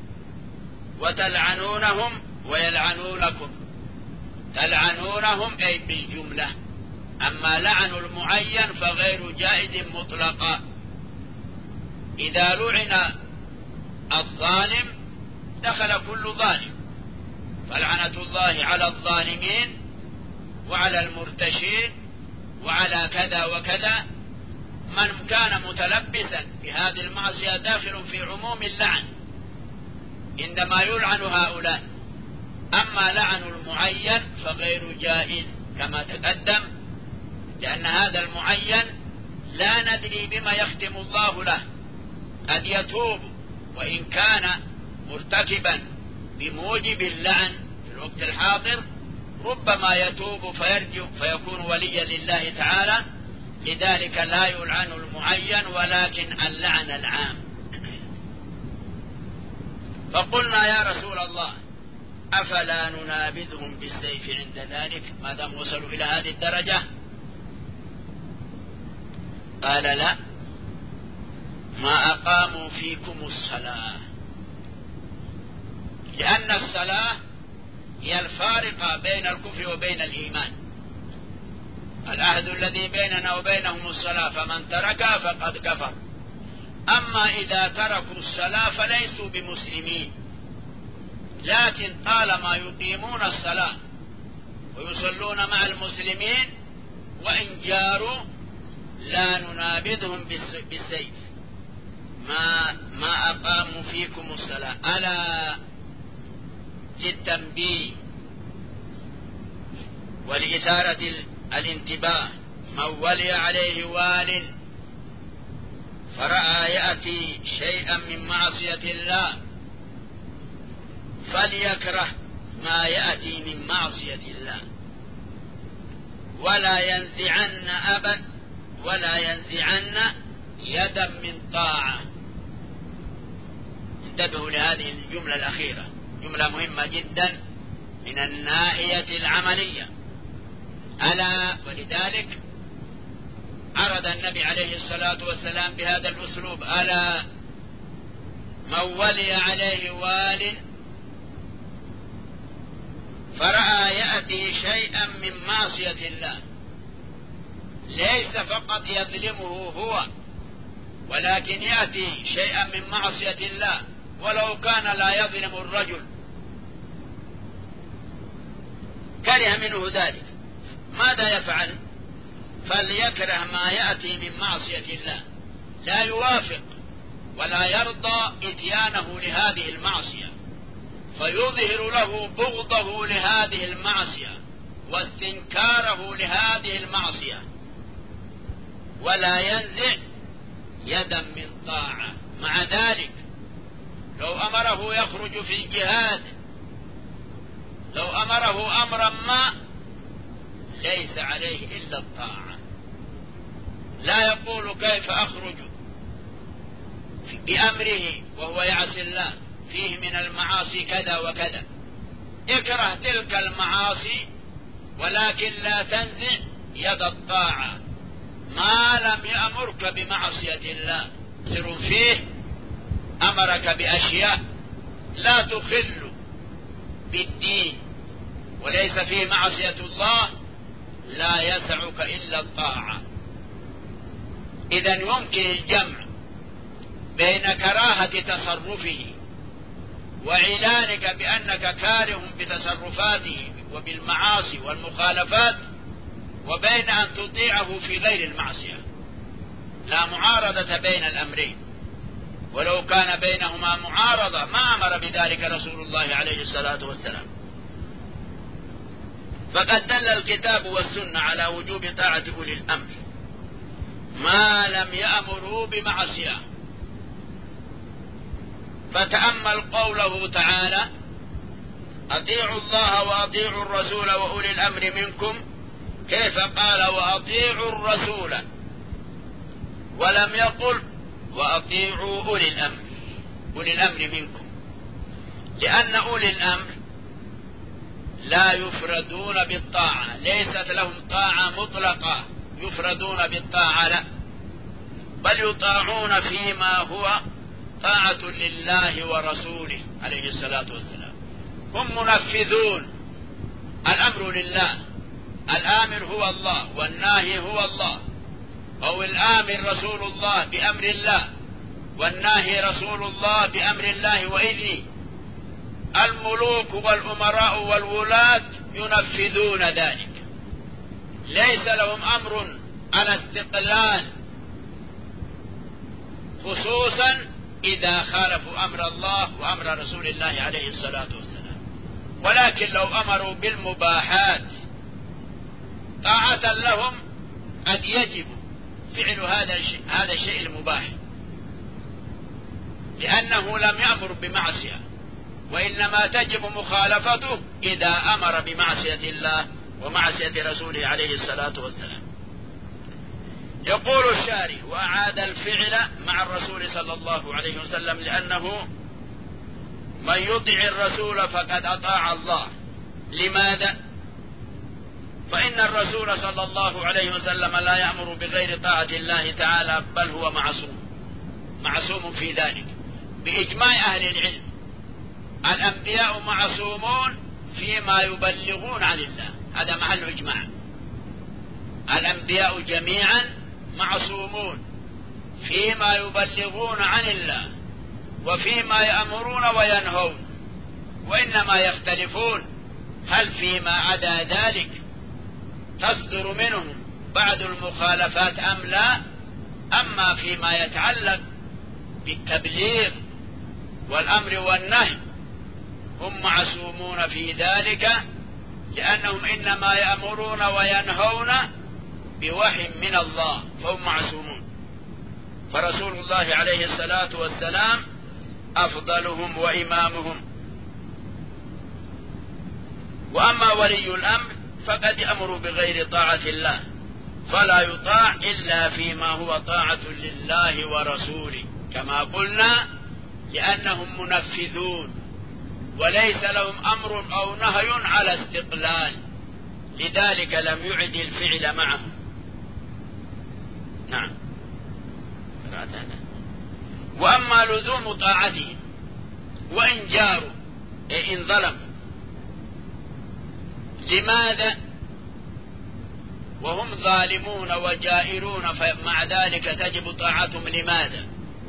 وتلعنونهم ويلعنونكم، تلعنونهم أي بالجملة، أما لعن المعين فغير جائز مطلقا. إذا لعن الظالم دخل كل ظالم، فلعنة الله على الظالمين وعلى المرتشين وعلى كذا وكذا. من كان متلبسا بهذه المعصية داخل في عموم اللعن، عندما يلعن هؤلاء. أما لعن المعين فغير جائز كما تقدم، لأن هذا المعين لا ندري بما يختم الله له، قد يتوب وإن كان مرتكبا بموجب اللعن في الوقت الحاضر، ربما يتوب فيرجع فيكون وليا لله تعالى. لذلك لا يلعن المعين ولكن اللعن العام. فقلنا يا رسول الله أفلا ننابذهم بالسيف عند ذلك ما دام وصلوا إلى هذه الدرجة؟ قال لا، ما أقاموا فيكم الصلاة، لأن الصلاة هي الفارقة بين الكفر وبين الإيمان. العهد الذي بيننا وبينهم الصلاة، فمن تركها فقد كفر. أما إذا تركوا الصلاة فليسوا بمسلمين، لكن طالما يقيمون الصلاة ويصلون مع المسلمين وإن جاروا لا ننابذهم بالسيف ما أقاموا فيكم الصلاة. ألا للتنبيه ولإثارة الانتباه، من ولي عليه وال فرأى يأتي شيئا من معصية الله فليكره ما يأتي من معصية الله ولا ينزعن يدا من طاعة. انتبهوا لهذه الجملة الأخيرة، جملة مهمة جدا من الناحية العملية. ألا ولذلك عرض النبي عليه الصلاة والسلام بهذا الأسلوب: ألا من ولي عليه وال فرأى يأتي شيئا من معصية الله، ليس فقط يظلمه هو، ولكن يأتي شيئا من معصية الله ولو كان لا يظلم الرجل، كره منه ذلك، ماذا يفعل؟ فليكره ما يأتي من معصية الله، لا يوافق ولا يرضى إتيانه لهذه المعصية، فيظهر له بغضه لهذه المعصية واستنكاره لهذه المعصية، ولا ينزع يدا من طاعة. مع ذلك لو أمره يخرج في الجهاد، لو أمره أمرا ما ليس عليه إلا الطاعة، لا يقول كيف أخرج بأمره وهو يعصي الله، فيه من المعاصي كذا وكذا. اكره تلك المعاصي ولكن لا تنزع يد الطاعة ما لم يأمرك بمعصية الله. سر فيه أمرك بأشياء لا تخل بالدين وليس فيه معصية الله، لا يسعك إلا الطاعة. إذن يمكن الجمع بين كراهة تصرفه وإعلانك بأنك كاره بتصرفاته وبالمعاصي والمخالفات، وبين أن تطيعه في غير المعصية. لا معارضة بين الأمرين، ولو كان بينهما معارضة ما أمر بذلك رسول الله عليه الصلاة والسلام. فقد دل الكتاب والسنة على وجوب طاعة أولي الأمر ما لم يأمروا بمعصية. فتأمل قوله تعالى: أطيعوا الله وأطيعوا الرسول وأولي الأمر منكم، كيف قال وأطيعوا الرسول ولم يقل وأطيعوا أولي الأمر، أولي الأمر منكم، لأن أولي الأمر لا يفردون بالطاعة، ليست لهم طاعة مطلقة يفردون بالطاعة، لا، بل يطاعون فيما هو طاعة لله ورسوله عليه الصلاة والسلام. هم منفذون، الأمر لله، الآمر هو الله والناهي هو الله، أو الآمر رسول الله بأمر الله والناهي رسول الله بأمر الله وإذنه. الملوك والأمراء والولاة ينفذون ذلك، ليس لهم أمر على استقلال، خصوصا إذا خالفوا أمر الله وأمر رسول الله عليه الصلاة والسلام. ولكن لو أمروا بالمباحات طاعة لهم قد يجب فعل هذا الشيء المباح، لأنه لم يأمر بمعصية، وإنما تجب مخالفته إذا أمر بمعصية الله ومعصية رسوله عليه الصلاة والسلام. يقول الشارح: وأعاد الفعل مع الرسول صلى الله عليه وسلم، لأنه من يطع الرسول فقد أطاع الله. لماذا؟ فإن الرسول صلى الله عليه وسلم لا يأمر بغير طاعة الله تعالى، بل هو معصوم في ذلك بإجماع أهل العلم. الأنبياء معصومون فيما يبلغون عن الله، هذا محل إجماع. الأنبياء جميعا معصومون فيما يبلغون عن الله وفيما يأمرون وينهون، وإنما يختلفون هل فيما عدا ذلك تصدر منهم بعض المخالفات أم لا. أما فيما يتعلق بالتبليغ والأمر والنهي هم معصومون في ذلك، لأنهم إنما يأمرون وينهون بوحي من الله، فهم معصومون. فرسول الله عليه الصلاة والسلام أفضلهم وإمامهم. وأما ولي الأمر فقد يأمر بغير طاعة الله، فلا يطاع إلا فيما هو طاعة لله ورسوله كما قلنا، لأنهم منفذون وليس لهم أمر أو نهي على استقلال، لذلك لم يعد الفعل معهم. نعم. وأما لزوم طاعتهم وإن جاروا إن ظلموا، لماذا وهم ظالمون وجائرون فمع ذلك تجب طاعتهم؟ لماذا؟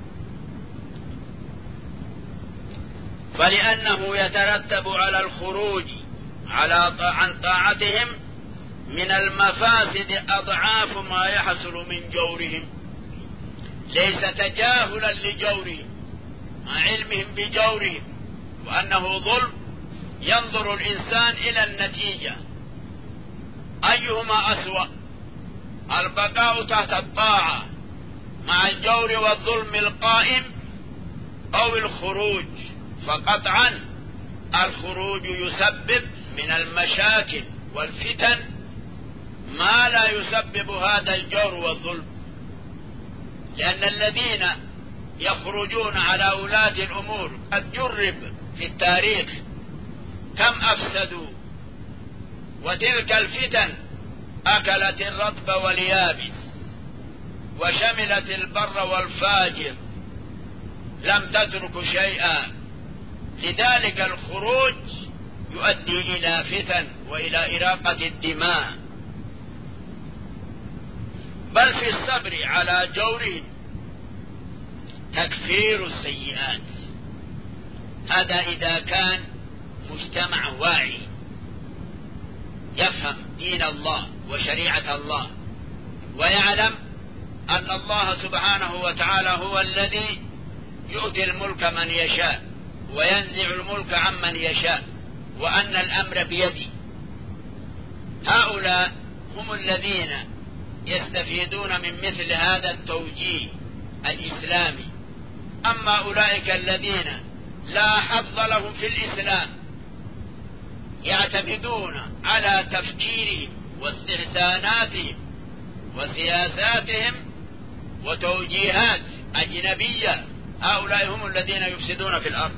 فلأنه يترتب على الخروج عن طاعتهم من المفاسد أضعاف ما يحصل من جورهم، ليس تجاهلا لجورهم مع علمهم بجورهم وأنه ظلم. ينظر الإنسان إلى النتيجة أيهما أسوأ، البقاء تحت الطاعة مع الجور والظلم القائم أو الخروج. فقطعا الخروج يسبب من المشاكل والفتن ما لا يسبب هذا الجور والظلم، لأن الذين يخرجون على ولاة الأمور قد جرب في التاريخ كم أفسدوا، وتلك الفتن أكلت الرطب واليابس وشملت البر والفاجر، لم تترك شيئا. لذلك الخروج يؤدي إلى فتن وإلى إراقة الدماء. بل في الصبر على جورهم تكفير السيئات، هذا إذا كان مجتمع واعي يفهم دين الله وشريعة الله، ويعلم أن الله سبحانه وتعالى هو الذي يؤتي الملك من يشاء وينزع الملك عمن يشاء، وأن الأمر بيده. هؤلاء هم الذين يستفيدون من مثل هذا التوجيه الإسلامي. أما أولئك الذين لا حظ لهم في الإسلام يعتمدون على تفكيرهم واستحساناتهم وسياساتهم وتوجيهات أجنبية، هؤلاء هم الذين يفسدون في الأرض.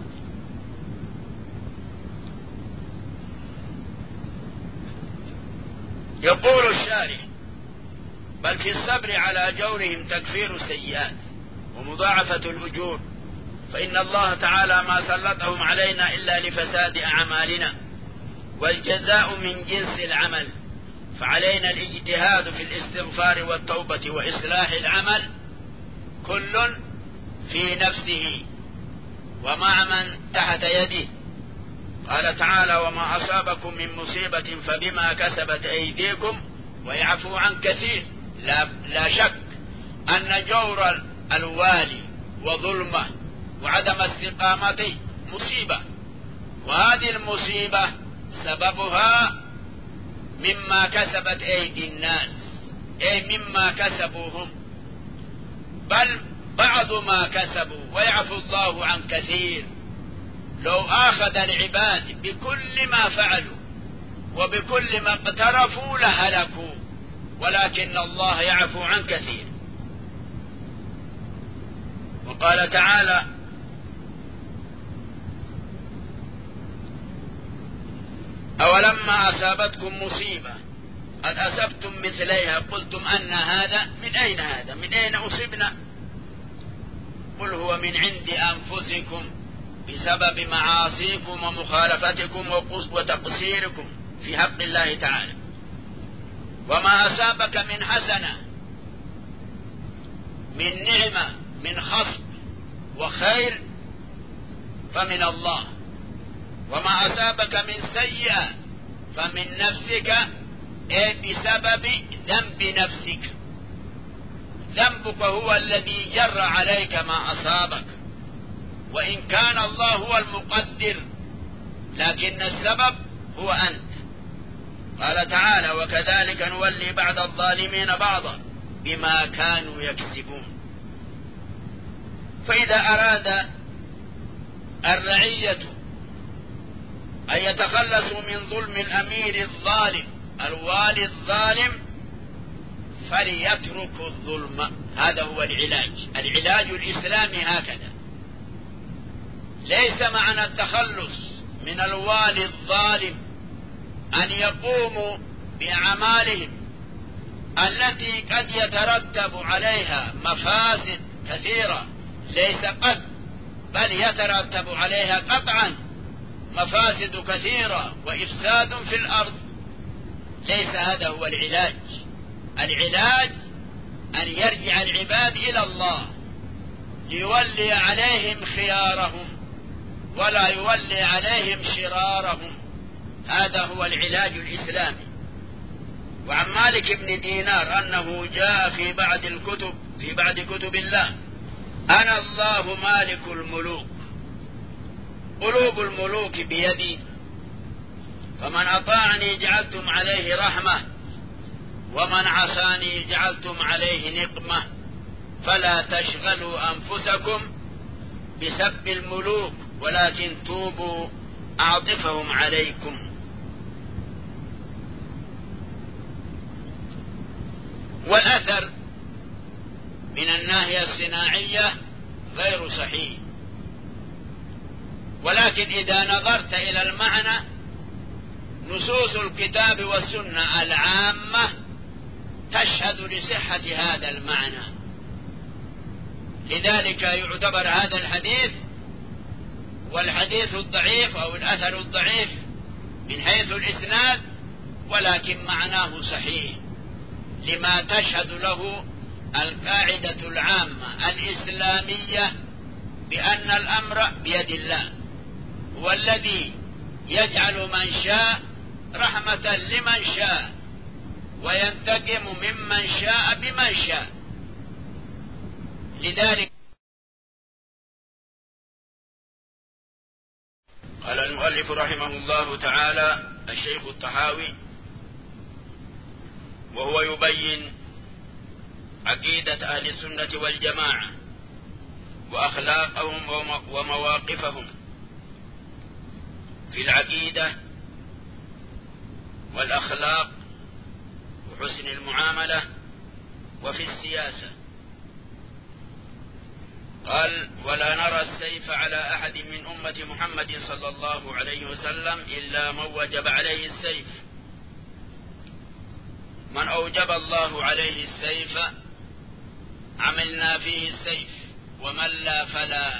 يقول الشارح: بل في الصبر على جورهم تكفير السيئات ومضاعفة الأجور، فإن الله تعالى ما سلطهم علينا إلا لفساد أعمالنا، والجزاء من جنس العمل، فعلينا الاجتهاد في الاستغفار والتوبة وإصلاح العمل كل في نفسه ومع من تحت يده. قال تعالى: وما أصابكم من مصيبة فبما كسبت أيديكم ويعفو عن كثير. لا شك أن جور الوالي وظلمه وعدم استقامته مصيبة، وهذه المصيبة سببها مما كسبت أيدي الناس، أي مما كسبوا هم، بل بعض ما كسبوا ويعفو الله عن كثير. لو آخذ العباد بكل ما فعلوا وبكل ما اقترفوا لهلكوا، ولكن الله يعفو عن كثير. وقال تعالى: أولما أصابتكم مصيبة قد أصبتم مثليها قلتم أن هذا، من أين هذا؟ من أين أصبنا؟ قل هو من عند أنفسكم بسبب معاصيكم ومخالفتكم وتقصيركم في حق الله تعالى. وما أصابك من حسنة، من نعمة، من خصب وخير فمن الله، وما أصابك من سيئة فمن نفسك، أي بسبب ذنب نفسك. ذنبك هو الذي جر عليك ما أصابك، وإن كان الله هو المقدر، لكن السبب هو أنت. قال تعالى: وكذلك نولي بعض الظالمين بعضا بما كانوا يكسبون. فإذا أراد الرعية أن يتخلصوا من ظلم الأمير الظالم الوالي الظالم فليتركوا الظلم. هذا هو العلاج. العلاج الإسلامي هكذا. ليس معنى التخلص من الوالي الظالم أن يقوموا بأعمالهم التي قد يترتب عليها مفاسد كثيرة، ليس قد، بل يترتب عليها قطعا مفاسد كثيرة وإفساد في الأرض. ليس هذا هو العلاج. العلاج أن يرجع العباد إلى الله ليولي عليهم خيارهم ولا يولي عليهم شرارهم. هذا هو العلاج الإسلامي. وعن مالك بن دينار أنه جاء في بعض كتب الله: أنا الله مالك الملوك، قلوب الملوك بيدي، فمن أطاعني جعلتم عليه رحمة، ومن عصاني جعلتم عليه نقمة، فلا تشغلوا أنفسكم بسب الملوك ولكن توبوا أعطفهم عليكم. والأثر من الناحية الصناعية غير صحيح، ولكن إذا نظرت إلى المعنى نصوص الكتاب والسنة العامة تشهد لصحة هذا المعنى. لذلك يعتبر هذا الحديث والحديث الضعيف أو الأثر الضعيف من حيث الإسناد، ولكن معناه صحيح لما تشهد له القاعدة العامة الإسلامية بأن الأمر بيد الله، هو الذي يجعل من شاء رحمة لمن شاء وينتقم ممن شاء بمن شاء. لذلك قال المؤلف رحمه الله تعالى الشيخ الطحاوي وهو يبين عقيدة أهل السنة والجماعة وأخلاقهم ومواقفهم في العقيدة والأخلاق وحسن المعاملة وفي السياسة. قال: ولا نرى السيف على أحد من أمة محمد صلى الله عليه وسلم إلا من وجب عليه السيف. من أوجب الله عليه السيف عملنا فيه السيف، ومن لا فلا،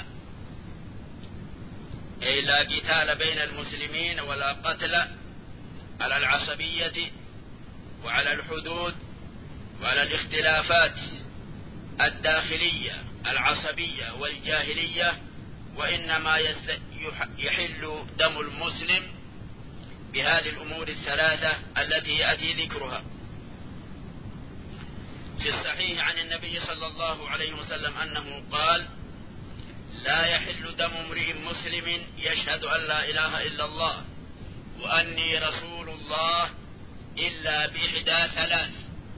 أي لا قتال بين المسلمين ولا قتل على العصبية وعلى الحدود وعلى الاختلافات الداخلية العصبية والجاهلية، وإنما يحل دم المسلم بهذه الأمور الثلاثة التي يأتي ذكرها. في الصحيح عن النبي صلى الله عليه وسلم أنه قال: لا يحل دم امرئ مسلم يشهد أن لا إله إلا الله وأني رسول الله إلا بإحدى ثلاث: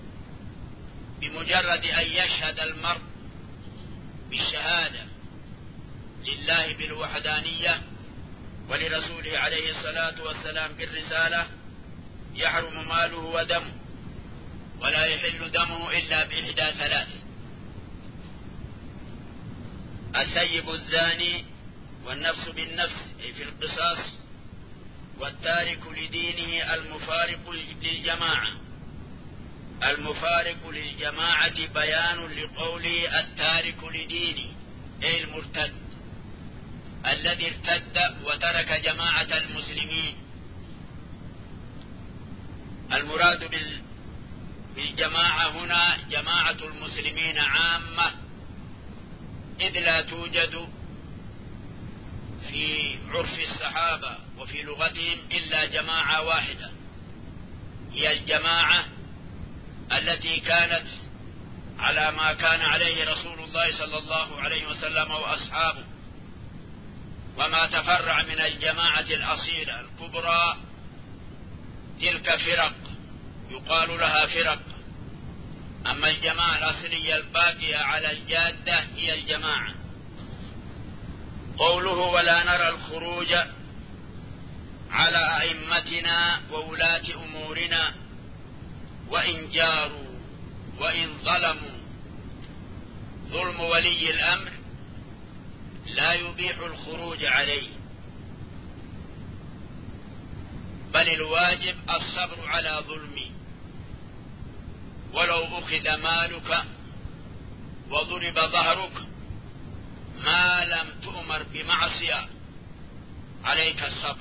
بمجرد أن يشهد المرء بالشهادة لله بالوحدانية ولرسوله عليه الصلاة والسلام بالرسالة يحرم ماله ودمه، ولا يحل دمه إلا بإحدى ثلاث: السيب الزاني، والنفس بالنفس أي في القصاص، والتارك لدينه المفارق للجماعة. المفارق للجماعة بيان لقوله التارك لدينه أي المرتد الذي ارتد وترك جماعة المسلمين. المراد بالجماعة هنا جماعة المسلمين عامة، إذ لا توجد في عرف الصحابة وفي لغتهم إلا جماعة واحدة، هي الجماعة التي كانت على ما كان عليه رسول الله صلى الله عليه وسلم وأصحابه، وما تفرع من الجماعة الأصيلة الكبرى تلك فرق يقال لها فرق، أما الجماعة الأصلية الباقية على الجادة هي الجماعة. قوله ولا نرى الخروج على أئمتنا وولاة أمورنا وإن جاروا وإن ظلموا. ظلم ولي الأمر لا يبيح الخروج عليه، بل الواجب الصبر على ظلمه، ولو أخذ مالك وضرب ظهرك ما لم تؤمر بمعصية عليك الصبر.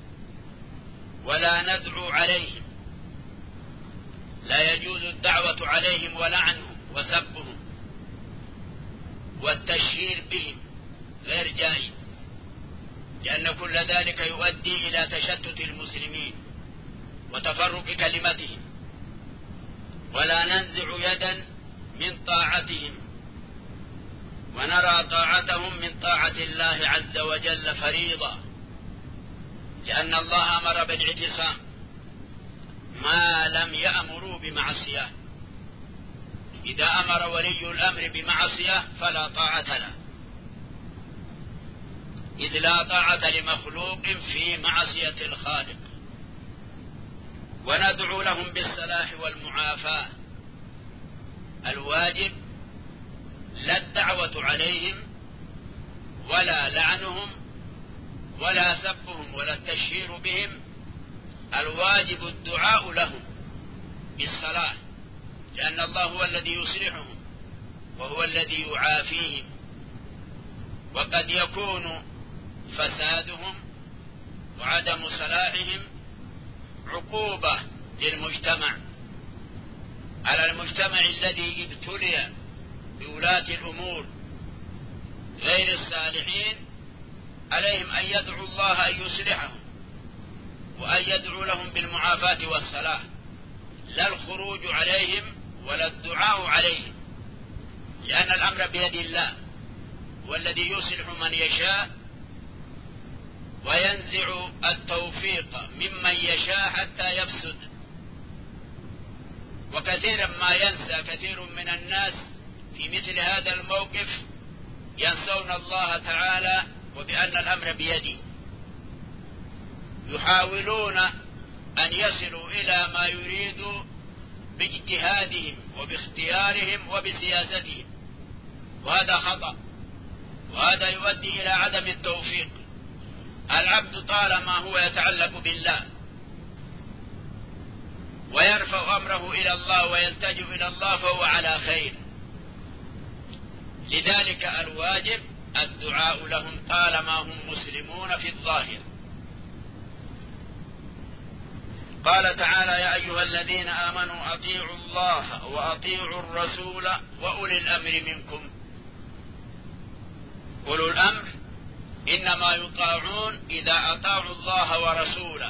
ولا ندعو عليهم، لا يجوز الدعوة عليهم ولعنهم وسبهم، والتشهير بهم غير جائز، لأن كل ذلك يؤدي إلى تشتت المسلمين وتفرق كلمتهم. ولا ننزع يدا من طاعتهم، ونرى طاعتهم من طاعة الله عز وجل فريضة، لأن الله أمر بالاعتصام ما لم يأمروا بمعصية. إذا أمر ولي الأمر بمعصية فلا طاعة له، إذ لا طاعة لمخلوق في معصية الخالق. وندعو لهم بالصلاح والمعافاة. الواجب لا الدعوة عليهم ولا لعنهم ولا سبهم ولا التشهير بهم، الواجب الدعاء لهم بالصلاح، لأن الله هو الذي يصلحهم وهو الذي يعافيهم. وقد يكون فسادهم وعدم صلاحهم عقوبة للمجتمع، على المجتمع الذي ابتلي بولاة الأمور غير الصالحين. عليهم أن يدعوا الله أن يصلحهم وأن يدعوا لهم بالمعافاة والصلاح، لا الخروج عليهم ولا الدعاء عليهم، لأن الأمر بيد الله، والذي يصلح من يشاء وينزع التوفيق ممن يشاء حتى يفسد. وكثيرا ما ينسى كثير من الناس في مثل هذا الموقف، ينسون الله تعالى وبأن الأمر بيده، يحاولون أن يصلوا إلى ما يريدوا باجتهادهم وباختيارهم وبسياستهم، وهذا خطأ، وهذا يؤدي إلى عدم التوفيق. العبد طالما هو يتعلق بالله ويرفع أمره إلى الله ويلتجئ إلى الله فهو على خير. لذلك الواجب الدعاء لهم طالما هم مسلمون في الظاهر. قال تعالى يا أيها الذين آمنوا أطيعوا الله وأطيعوا الرسول وأولي الأمر منكم. أولو الأمر إنما يطاعون إذا أطاعوا الله ورسوله،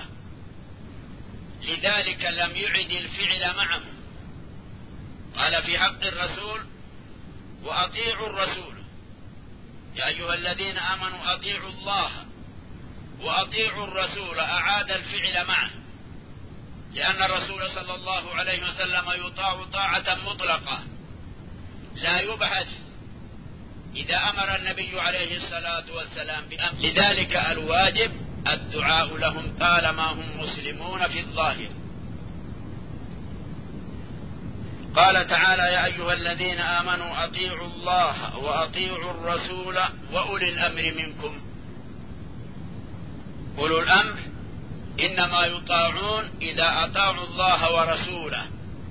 لذلك لم يعد الفعل معهم. قال في حق الرسول وأطيعوا الرسول، يا أيها الذين آمنوا أطيعوا الله وأطيعوا الرسول أعاد الفعل معه، لأن الرسول صلى الله عليه وسلم يطاع طاعة مطلقة لا يبحث إذا أمر النبي عليه الصلاة والسلام بأمر. لذلك الواجب الدعاء لهم طالما هم مسلمون في الظاهر. قال تعالى: يا أيها الذين آمنوا أطيعوا الله وأطيعوا الرسول وأولي الأمر منكم. أولو الأمر إنما يطاعون إذا أطاعوا الله ورسوله،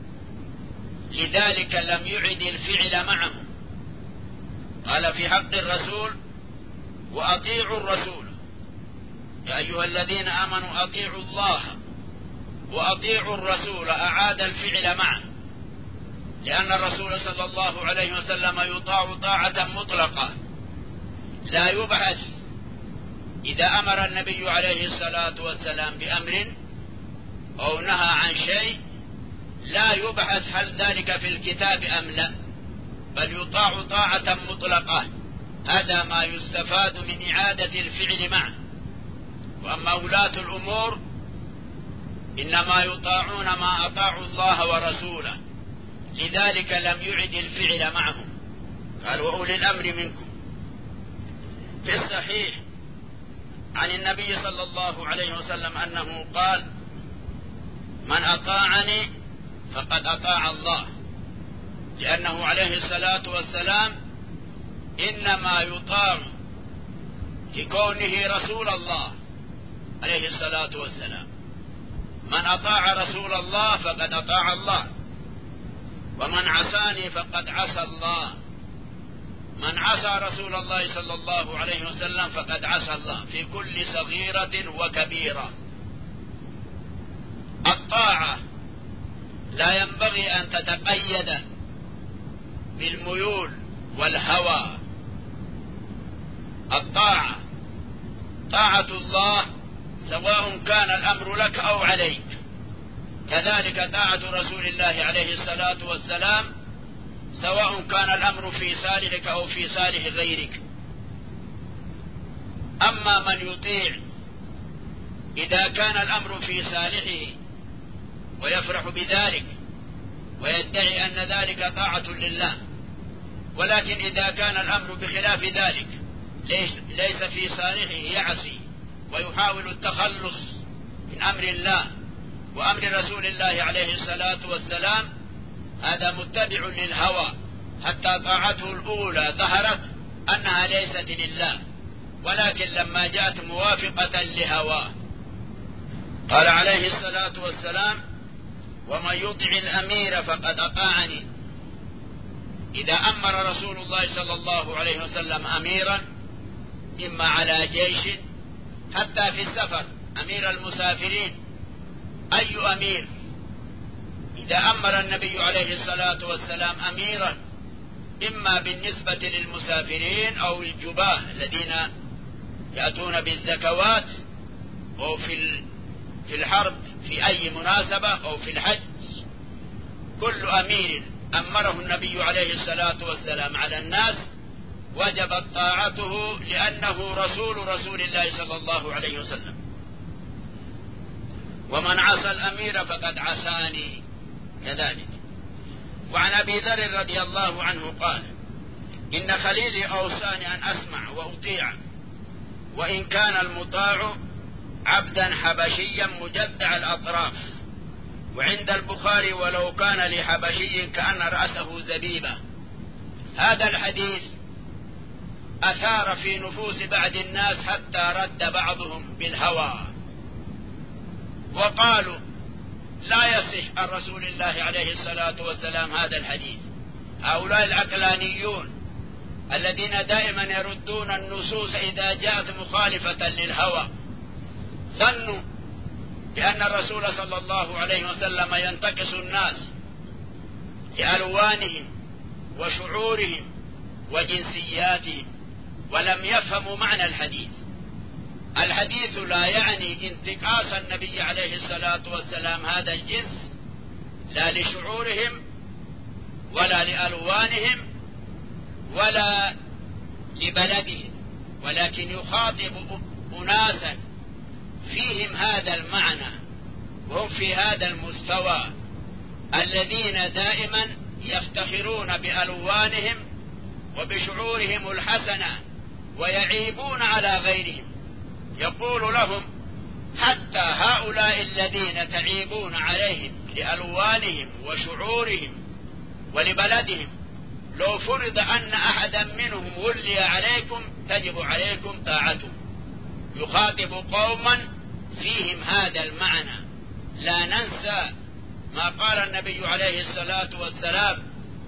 لذلك لم يعد الفعل معهم. قال في حق الرسول: وأطيعوا الرسول. يا أيها الذين آمنوا أطيعوا الله وأطيعوا الرسول أعاد الفعل معه، لأن الرسول صلى الله عليه وسلم يطاع طاعة مطلقة لا يبحث إذا أمر النبي عليه الصلاة والسلام بأمر أو نهى عن شيء لا يبحث هل ذلك في الكتاب أم لا، بل يطاع طاعة مطلقة. هذا ما يستفاد من إعادة الفعل معه. وأما ولاة الأمور إنما يطاعون ما أطاعوا الله ورسوله، لذلك لم يعد الفعل معهم. قال: وأولي الأمر منكم. في الصحيح عن النبي صلى الله عليه وسلم أنه قال: من أطاعني فقد أطاع الله، لأنه عليه الصلاة والسلام إنما يطاع لكونه رسول الله عليه الصلاة والسلام. من أطاع رسول الله فقد أطاع الله، ومن عصاني فقد عصى الله. من عصى رسول الله صلى الله عليه وسلم فقد عصى الله في كل صغيرة وكبيرة. الطاعة لا ينبغي أن تتقيد بالميول والهوى. الطاعة طاعة الله سواء كان الأمر لك أو عليك، كذلك طاعة رسول الله عليه الصلاة والسلام سواء كان الأمر في صالحك أو في صالح غيرك. أما من يطيع إذا كان الأمر في صالحه ويفرح بذلك ويدعي أن ذلك طاعة لله، ولكن إذا كان الأمر بخلاف ذلك ليس في صالحه يعصي ويحاول التخلص من أمر الله وأمر رسول الله عليه الصلاة والسلام، هذا متبع للهوى، حتى طاعته الأولى ظهرت أنها ليست لله، ولكن لما جاءت موافقة لهواه. قال عليه الصلاة والسلام: ومن يطع الأمير فقد أطاعني. إذا أمر رسول الله صلى الله عليه وسلم أميرا إما على جيش حتى في السفر، أمير المسافرين، أي أمير، إذا أمر النبي عليه الصلاة والسلام أميرا إما بالنسبة للمسافرين أو الجباه الذين يأتون بالزكوات أو في الحرب في أي مناسبة أو في الحج، كل أمير أمره النبي عليه الصلاة والسلام على الناس وجبت طاعته لأنه رسول الله صلى الله عليه وسلم. ومن عصى الأمير فقد عصاني كذلك. وعن أبي ذر رضي الله عنه قال: إن خليلي أوصاني أن أسمع وأطيع، وإن كان المطاع عبدا حبشيا مجدع الأطراف. وعند البخاري: ولو كان لحبشي كأن رأسه زبيبة. هذا الحديث أثار في نفوس بعض الناس حتى رد بعضهم بالهوى وقالوا: لا يصح عن رسول الله عليه الصلاة والسلام هذا الحديث. هؤلاء العقلانيون الذين دائما يردون النصوص إذا جاءت مخالفة للهوى ظنوا بأن الرسول صلى الله عليه وسلم ينتقص الناس لألوانهم وشعورهم وجنسياتهم، ولم يفهموا معنى الحديث. الحديث لا يعني انتقاص النبي عليه الصلاة والسلام هذا الجنس، لا لشعورهم ولا لألوانهم ولا لبلدهم، ولكن يخاطب أناسا فيهم هذا المعنى وهم في هذا المستوى، الذين دائما يفتخرون بألوانهم وبشعورهم الحسنة ويعيبون على غيرهم. يقول لهم: حتى هؤلاء الذين تعيبون عليهم لألوانهم وشعورهم ولبلدهم، لو فرض أن أحدا منهم ولي عليكم تجب عليكم طاعته. يخاطب قوما فيهم هذا المعنى. لا ننسى ما قال النبي عليه الصلاة والسلام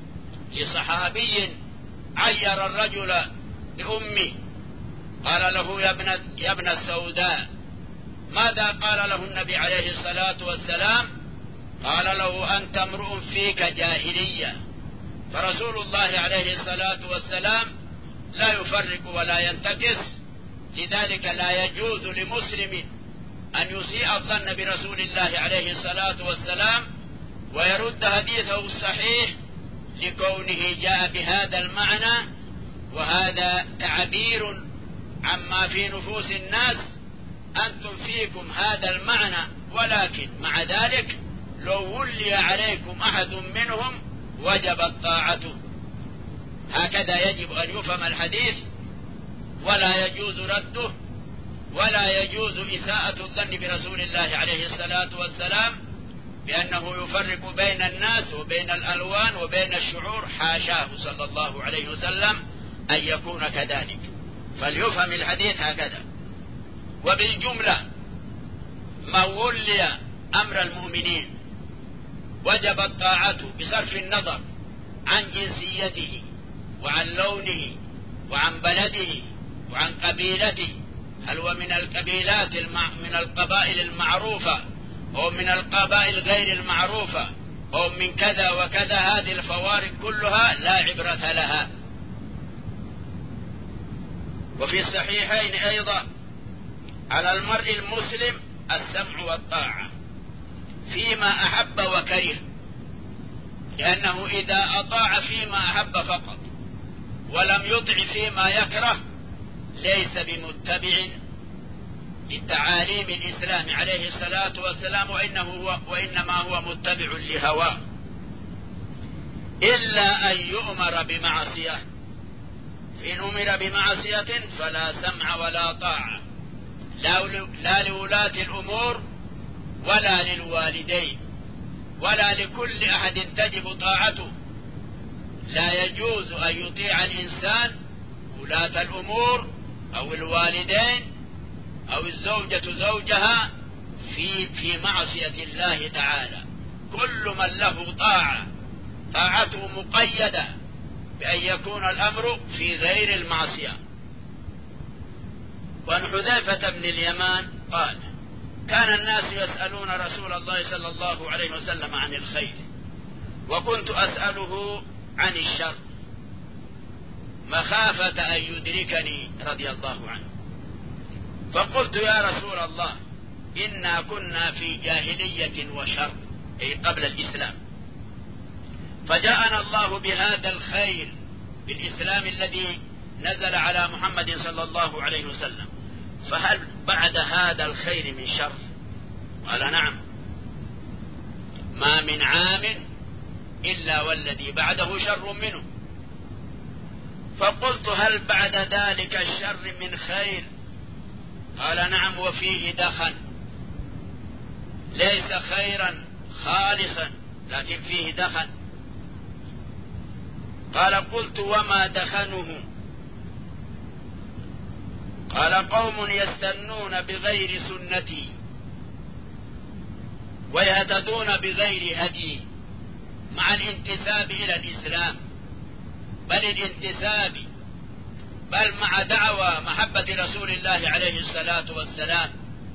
لصحابي عير الرجل لأمه، قال له: يا ابن السوداء. ماذا قال له النبي عليه الصلاة والسلام؟ قال له: أنت امرؤ فيك جاهلية. فرسول الله عليه الصلاة والسلام لا يفرق ولا ينتكس، لذلك لا يجوز لمسلم أن يسيء الظن برسول الله عليه الصلاة والسلام ويرد حديثه الصحيح لكونه جاء بهذا المعنى، وهذا تعبير عما في نفوس الناس. أنتم فيكم هذا المعنى، ولكن مع ذلك لو ولي عليكم أحد منهم وجبت طاعته. هكذا يجب أن يفهم الحديث، ولا يجوز رده، ولا يجوز إساءة الظن برسول الله عليه الصلاة والسلام بأنه يفرق بين الناس وبين الألوان وبين الشعور. حاشاه صلى الله عليه وسلم أن يكون كذلك، فليفهم الحديث هكذا. وبالجملة ما ولي أمر المؤمنين وجبت طاعته بصرف النظر عن جنسيته وعن لونه وعن بلده وعن قبيلته، هل هو من القبيلات من القبائل المعروفة أو من القبائل غير المعروفة أو من كذا وكذا، هذه الفوارق كلها لا عبرة لها. وفي الصحيحين أيضا: على المرء المسلم السمع والطاعة فيما أحب وكره، لأنه إذا أطاع فيما أحب فقط ولم يطع فيما يكره ليس بمتبع لتعاليم الإسلام عليه الصلاة والسلام، وإنما هو متبع لهواه، إلا أن يؤمر بمعصية. إن أمر بمعصية فلا سمع ولا طاعة، لا لولاة الأمور ولا للوالدين ولا لكل أحد تجب طاعته. لا يجوز أن يطيع الإنسان ولاة الأمور أو الوالدين أو الزوجة زوجها في معصية الله تعالى. كل من له طاعته مقيدة بأن يكون الأمر في غير المعصية. وعن حذيفة بن اليمان قال: كان الناس يسألون رسول الله صلى الله عليه وسلم عن الخير، وكنت أسأله عن الشر مخافة أن يدركني رضي الله عنه. فقلت: يا رسول الله، إنا كنا في جاهلية وشر، أي قبل الإسلام، فجاءنا الله بهذا الخير بالإسلام الذي نزل على محمد صلى الله عليه وسلم، فهل بعد هذا الخير من شر؟ قال: نعم، ما من عام إلا والذي بعده شر منه. فقلت: هل بعد ذلك الشر من خير؟ قال: نعم، وفيه دخن، ليس خيرا خالصا لكن فيه دخن. قال: قلت: وما دخنه؟ قال: قوم يستنون بغير سنتي ويهتدون بغير هدي، مع الانتساب إلى الإسلام، بل مع دعوى محبة رسول الله عليه الصلاة والسلام.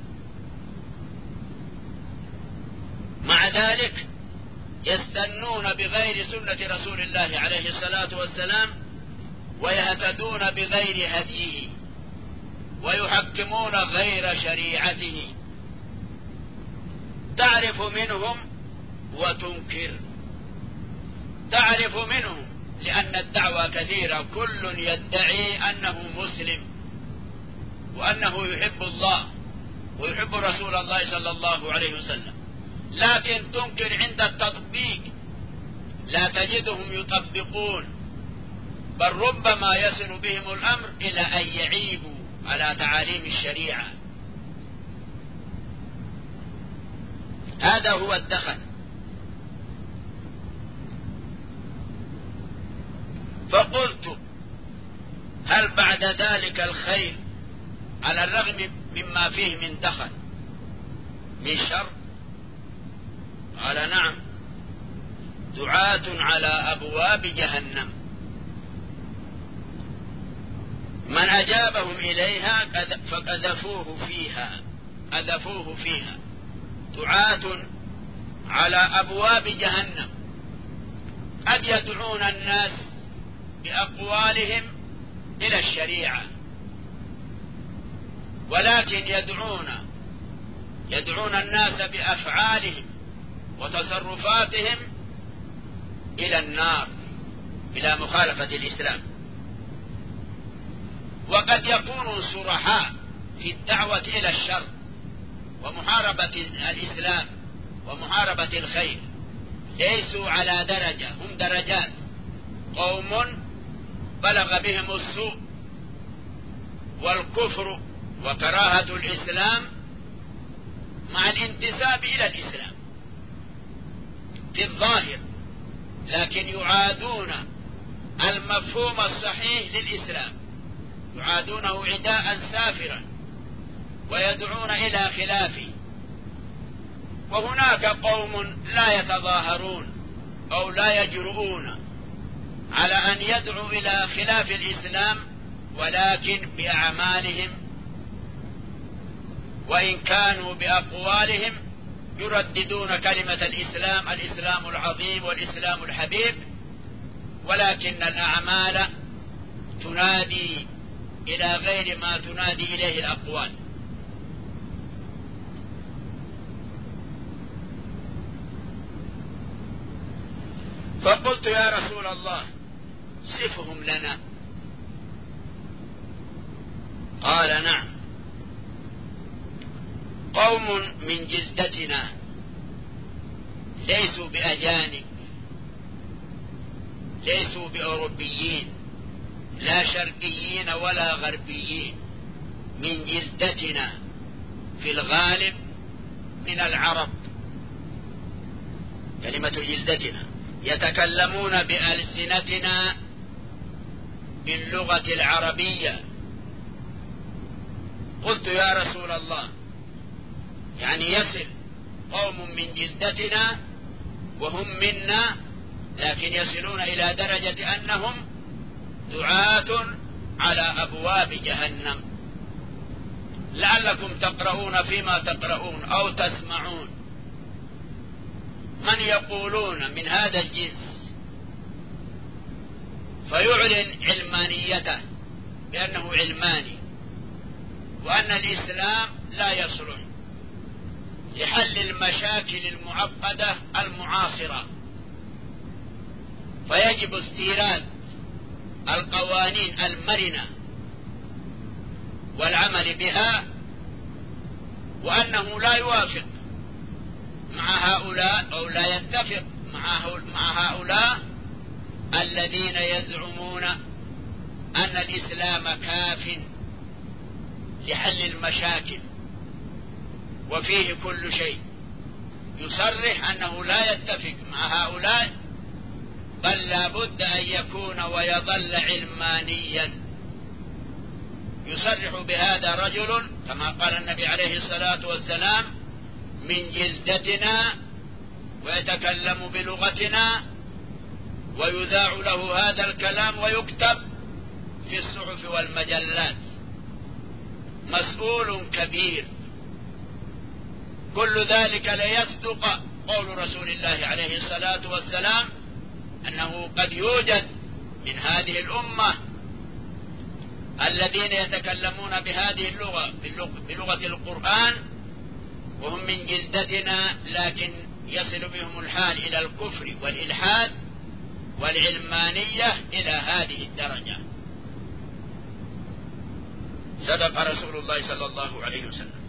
مع ذلك يستنون بغير سنة رسول الله عليه الصلاة والسلام ويهتدون بغير هديه ويحكمون غير شريعته. تعرف منهم وتنكر، تعرف منهم لأن الدعوة كثيرة، كل يدعي أنه مسلم وأنه يحب الله ويحب رسول الله صلى الله عليه وسلم، لكن تنكر عند التطبيق لا تجدهم يطبقون، بل ربما يصل بهم الأمر إلى أن يعيبوا على تعاليم الشريعة. هذا هو الدخل. فقلت هل بعد ذلك الخير على الرغم مما فيه من دخل من شر؟ قال نعم، دعاة على أبواب جهنم، من أجابهم إليها فقذفوه فيها، دعاة على أبواب جهنم، قد يدعون الناس بأقوالهم إلى الشريعة، ولكن يدعون الناس بأفعالهم وتصرفاتهم إلى النار، إلى مخالفة الإسلام. وقد يكونوا صرحاء في الدعوة إلى الشر ومحاربة الإسلام ومحاربة الخير، ليسوا على درجة، هم درجات، قوم بلغ بهم السوء والكفر وكراهة الإسلام مع الانتساب إلى الإسلام في الظاهر، لكن يعادون المفهوم الصحيح للإسلام، يعادونه عداء سافرا ويدعون إلى خلافه. وهناك قوم لا يتظاهرون أو لا يجرؤون على أن يدعوا إلى خلاف الإسلام، ولكن بأعمالهم، وإن كانوا بأقوالهم يرددون كلمة الإسلام، الإسلام العظيم والإسلام الحبيب، ولكن الأعمال تنادي إلى غير ما تنادي إليه الأقوال. فقلت يا رسول الله صفهم لنا. قال نعم، قوم من جلدتنا ليسوا بأجانب، ليسوا بأوروبيين، لا شرقيين ولا غربيين، من جلدتنا، في الغالب من العرب، كلمة جلدتنا، يتكلمون بألسنتنا باللغة العربية. قلت يا رسول الله يعني يصل قوم من جلدتنا وهم منا، لكن يصلون إلى درجة أنهم دعاة على أبواب جهنم. لعلكم تقرؤون فيما تقرؤون أو تسمعون من يقولون من هذا الجنس فيعلن علمانيته بأنه علماني، وأن الإسلام لا يصلح لحل المشاكل المعقدة المعاصرة، فيجب استيراد القوانين المرنة والعمل بها، وأنه لا يوافق مع هؤلاء أو لا يتفق مع هؤلاء الذين يزعمون أن الإسلام كاف لحل المشاكل وفيه كل شيء. يصرح أنه لا يتفق مع هؤلاء، بل لا بد أن يكون ويظل علمانيا. يصرح بهذا رجل كما قال النبي عليه الصلاة والسلام من جلدتنا، ويتكلم بلغتنا، ويذاع له هذا الكلام ويكتب في الصحف والمجلات، مسؤول كبير. كل ذلك ليصدق قول رسول الله عليه الصلاة والسلام أنه قد يوجد من هذه الأمة الذين يتكلمون بهذه اللغة بلغة القرآن وهم من جلدتنا، لكن يصل بهم الحال إلى الكفر والإلحاد والعلمانية إلى هذه الدرجة. صدق رسول الله صلى الله عليه وسلم.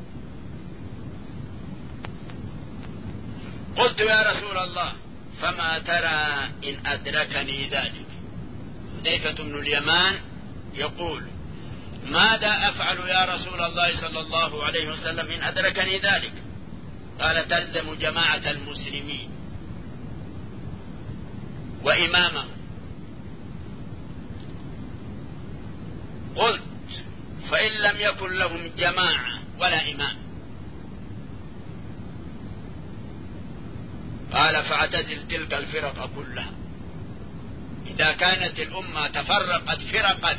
قلت يا رسول الله فما ترى إن أدركني ذلك؟ حذيفة بن اليمان يقول ماذا أفعل يا رسول الله صلى الله عليه وسلم إن أدركني ذلك؟ قال تلزم جماعة المسلمين وإمامهم. قلت فإن لم يكن لهم جماعة ولا إمام؟ قال فاعتزل تلك الفرق كلها. إذا كانت الأمة تفرقت فرقا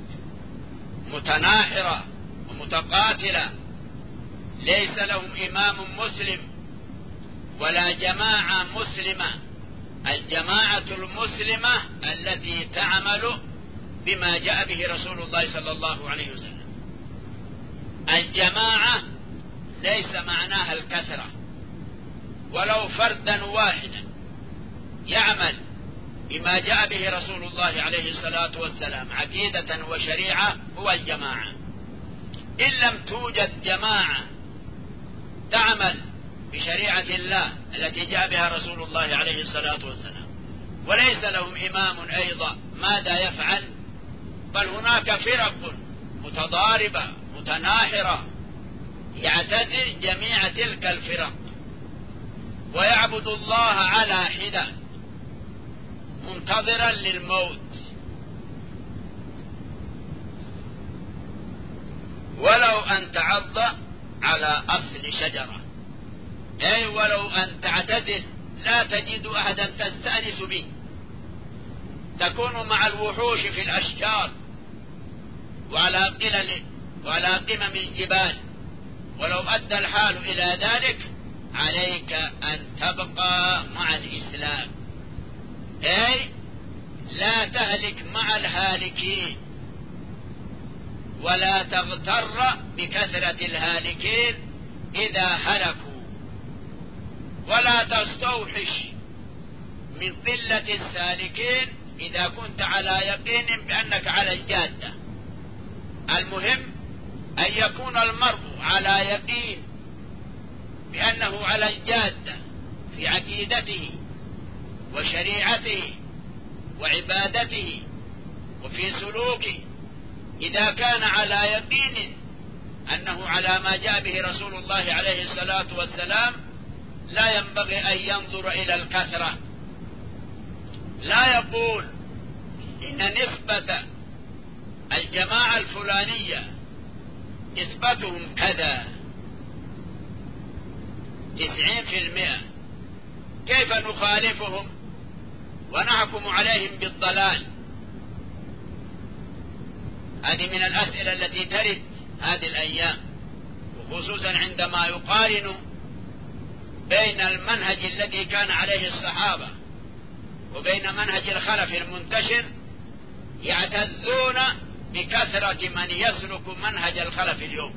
متناحرة ومتقاتلة ليس لهم إمام مسلم ولا جماعة مسلمة، الجماعة المسلمة التي تعمل بما جاء به رسول الله صلى الله عليه وسلم. الجماعة ليس معناها الكثرة، ولو فردا واحدا يعمل بما جاء به رسول الله عليه الصلاة والسلام عقيدة وشريعة هو الجماعة. إن لم توجد جماعة تعمل بشريعة الله التي جاء بها رسول الله عليه الصلاة والسلام وليس لهم إمام أيضا، ماذا يفعل؟ بل هناك فرق متضاربة متناحرة، يعتزل جميع تلك الفرق ويعبد الله على حدة منتظرا للموت. ولو أن تعض على أصل شجرة، أي ولو أن تعتدل لا تجد أحدا تستأنس به، تكون مع الوحوش في الأشجار وعلى قمم الجبال، ولو أدى الحال إلى ذلك عليك أن تبقى مع الإسلام، أي لا تهلك مع الهالكين ولا تغتر بكثرة الهالكين إذا هلكوا، ولا تستوحش من قلة السالكين إذا كنت على يقين بأنك على الجادة. المهم أن يكون المرء على يقين بأنه على الجادة في عقيدته وشريعته وعبادته وفي سلوكه. إذا كان على يقين أنه على ما جاء به رسول الله عليه الصلاة والسلام لا ينبغي أن ينظر إلى الكثرة، لا يقول إن نسبة الجماعة الفلانية نسبتهم كذا 90%، كيف نخالفهم ونحكم عليهم بالضلال؟ هذه من الأسئلة التي ترد هذه الأيام، وخصوصا عندما يقارن بين المنهج الذي كان عليه الصحابة وبين منهج الخلف المنتشر، يعتزون بكثرة من يسلك منهج الخلف اليوم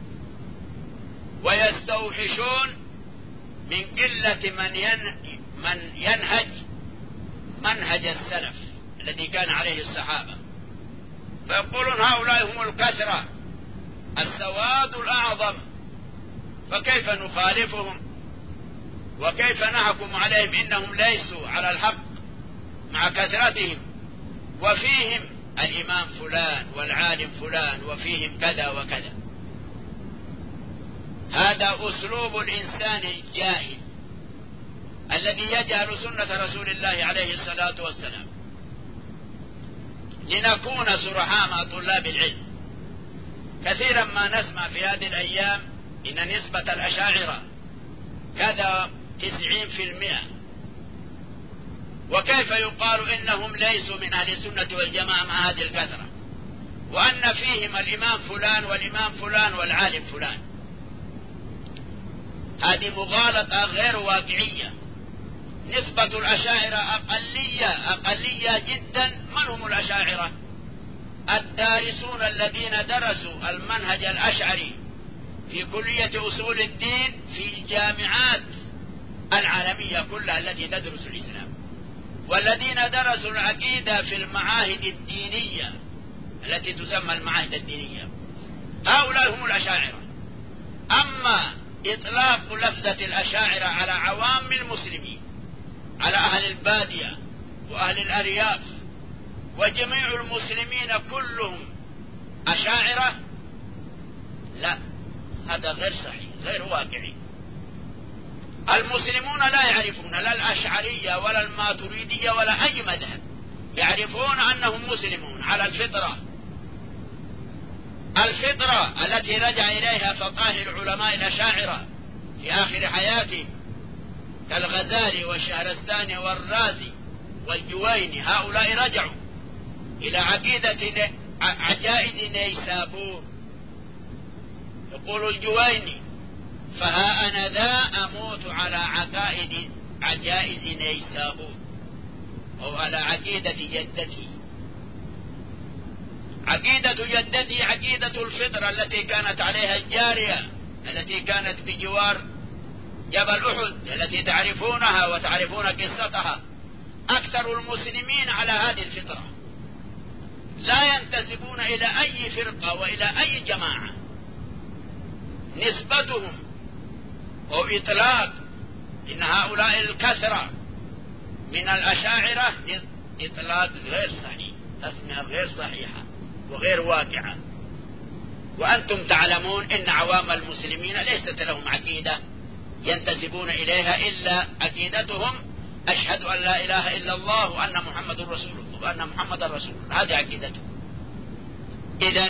ويستوحشون من قلة من ينهج منهج السلف الذي كان عليه الصحابة، فيقولون هؤلاء هم الكثرة السواد الأعظم، فكيف نخالفهم وكيف نحكم عليهم إنهم ليسوا على الحق مع كثرتهم، وفيهم الإمام فلان والعالم فلان وفيهم كذا وكذا. هذا أسلوب الإنسان الجاهل الذي يجهل سنة رسول الله عليه الصلاة والسلام. لنكون صرحاء مع طلاب العلم، كثيرا ما نسمع في هذه الأيام إن نسبة الأشاعرة كذا 90%، وكيف يقال إنهم ليسوا من أهل السنة والجماعة مع هذه الكثرة، وأن فيهم الإمام فلان والإمام فلان والعالم فلان؟ هذه مغالطة غير واقعية. نسبة الأشاعرة أقلية جدا. من هم الأشاعرة؟ الدارسون الذين درسوا المنهج الأشعري في كلية أصول الدين في الجامعات العالمية كلها التي تدرس الإسلام. والذين درسوا العقيدة في المعاهد الدينية التي تسمى المعاهد الدينية هؤلاء هم الأشاعرة. أما إطلاق لفظة الأشاعرة على عوام المسلمين، على أهل البادية وأهل الأرياف وجميع المسلمين كلهم أشاعرة، لا، هذا غير صحيح، غير واقعي. المسلمون لا يعرفون لا الأشعرية ولا الماتريدية ولا أي مذهب، يعرفون أنهم مسلمون على الفطرة التي رجع إليها فقاه العلماء الأشاعرة في آخر حياتهم كالغزالي والشهرستاني والرازي والجويني. هؤلاء رجعوا إلى عقيدة عجائز نيسابور. يقول الجويني: فها أنا ذا أموت على عقائد عجائز نيسابور، أو على عقيدة جدتي. عقيدة جدتي عقيدة الفطرة التي كانت عليها الجارية التي كانت بجوار جبل أحد التي تعرفونها وتعرفون قصتها. أكثر المسلمين على هذه الفطرة، لا ينتسبون إلى أي فرقة وإلى أي جماعة. نسبتهم أو إطلاق إن هؤلاء الكثرة من الأشاعرة إطلاق غير صحيح، تسمية غير صحيحة وغير واقعة. وأنتم تعلمون إن عوام المسلمين ليست لهم عقيدة ينتسبون إليها إلا عقيدتهم أشهد أن لا إله إلا الله وأن محمد رسول الله وأن محمد رسول الله، هذه عقيدتهم. إذن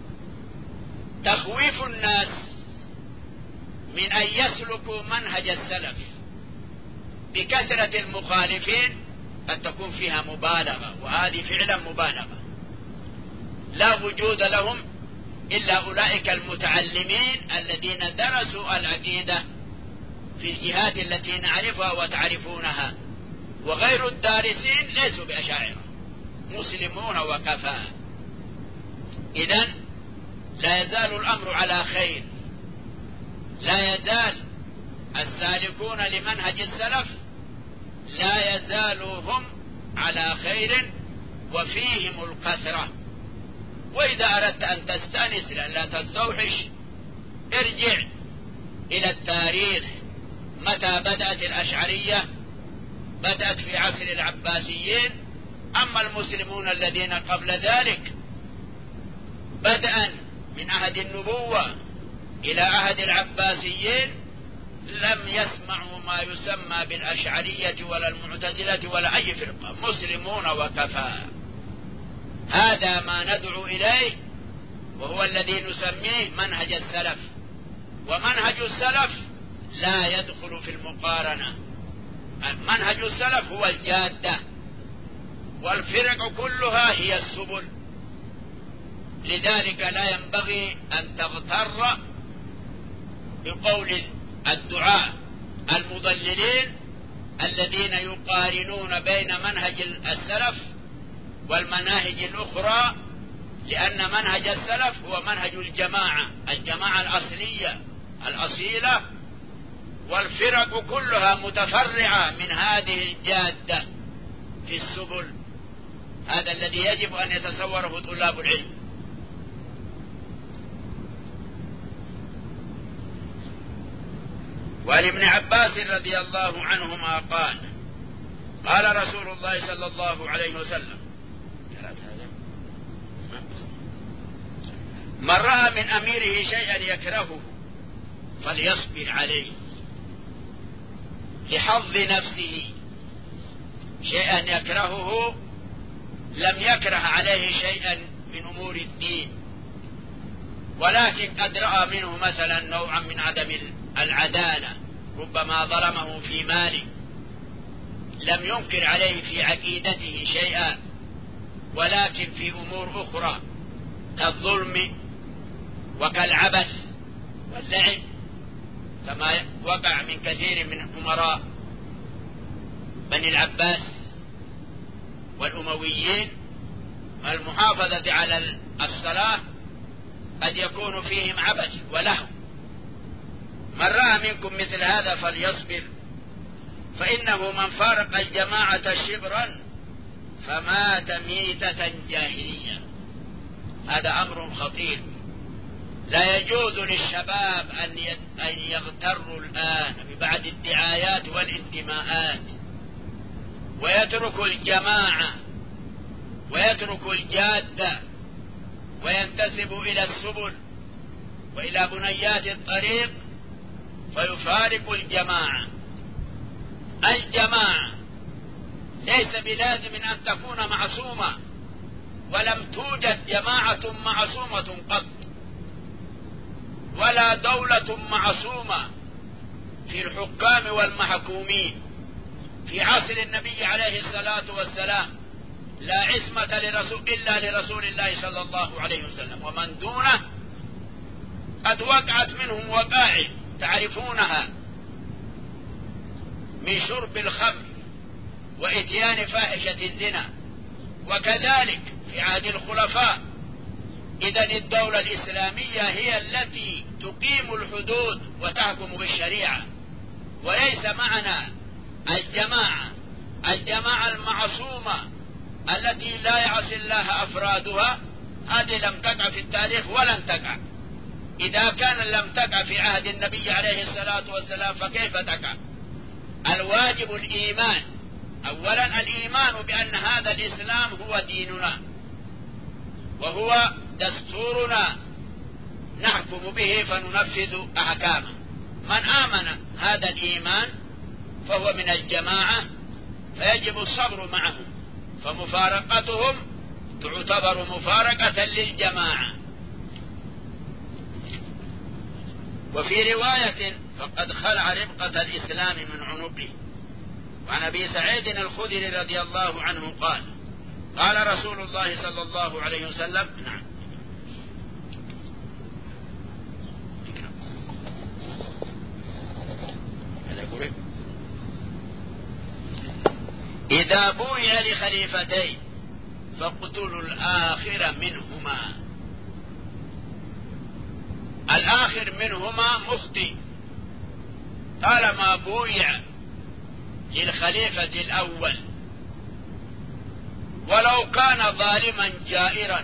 تخويف الناس من أن يسلكوا منهج السلف بكثرة المخالفين قد تكون فيها مبالغة، وهذه فعلا مبالغة. لا وجود لهم إلا أولئك المتعلمين الذين درسوا العقيدة في الجهات التي نعرفها وتعرفونها، وغير الدارسين ليسوا بأشاعرة، مسلمون وكفى. إذن لا يزال الأمر على خير، لا يزال السالكون لمنهج السلف لا يزالوا هم على خير وفيهم الكثرة. وإذا أردت أن تستأنس لا تستوحش، ارجع إلى التاريخ. متى بدأت الأشعرية؟ بدأت في عصر العباسيين. أما المسلمون الذين قبل ذلك بدءا من عهد النبوة إلى عهد العباسيين لم يسمعوا ما يسمى بالأشعرية ولا المعتزلة ولا أي فرقة، مسلمون وكفى. هذا ما ندعو إليه، وهو الذي نسميه منهج السلف. ومنهج السلف لا يدخل في المقارنة. منهج السلف هو الجادة، والفرق كلها هي السبل. لذلك لا ينبغي أن تغتر بقول الدعاة المضللين الذين يقارنون بين منهج السلف والمناهج الأخرى، لأن منهج السلف هو منهج الجماعة الأصلية الأصيلة، والفرق كلها متفرعة من هذه الجادة في السبل. هذا الذي يجب أن يتصوره طلاب العلم. وعن ابن عباس رضي الله عنهما قال: قال رسول الله صلى الله عليه وسلم: من رأى من أميره شيئا يكرهه فليصبر عليه، لحظ نفسه. شيئا يكرهه لم يكره عليه شيئا من أمور الدين، ولكن قد رأى منه مثلا نوعا من عدم العدالة، ربما ظلمه في ماله، لم ينكر عليه في عقيدته شيئا، ولكن في أمور أخرى كالظلم وكالعبث واللعب، كما وقع من كثير من أمراء بني العباس والأمويين. المحافظة على الصلاة قد يكون فيهم عبث ولهو. من رأى منكم مثل هذا فليصبر، فإنه من فارق الجماعة شبرا فمات ميتة جاهلية. هذا أمر خطير. لا يجوز للشباب أن يغتروا الآن ببعض الدعايات والانتماءات ويتركوا الجماعة ويتركوا الجادة وينتسبوا إلى السبل وإلى بنيات الطريق فيفارقوا الجماعة. الجماعة ليس بلازم أن تكون معصومة، ولم توجد جماعة معصومة قط، ولا دولة معصومة في الحكام والمحكومين. في عصر النبي عليه الصلاة والسلام لا عصمة إلا لرسول الله صلى الله عليه وسلم، ومن دونه قد وقعت منهم وقائع تعرفونها من شرب الخمر وإتيان فاحشة الزنا. وكذلك في عهد الخلفاء. إذن الدولة الإسلامية هي التي تقيم الحدود وتحكم بالشريعة، وليس معنا الجماعة المعصومة التي لا يعصي الله أفرادها. هذه لم تقع في التاريخ ولن تقع. إذا كان لم تقع في عهد النبي عليه الصلاة والسلام فكيف تقع؟ الواجب الإيمان. أولا الإيمان بأن هذا الإسلام هو ديننا وهو دستورنا نحكم به فننفذ أحكامه. من آمن هذا الإيمان فهو من الجماعة، فيجب الصبر معهم، فمفارقتهم تعتبر مفارقة للجماعة. وفي رواية فقد خلع ربقة الإسلام من عنقه. وعن أبي سعيد الخدري رضي الله عنه قال قال رسول الله صلى الله عليه وسلم: نعم إذا بويع لخليفتين فاقتلوا الآخر منهما. الآخر منهما مخطئ طالما بويع للخليفة الأول، ولو كان ظالما جائرا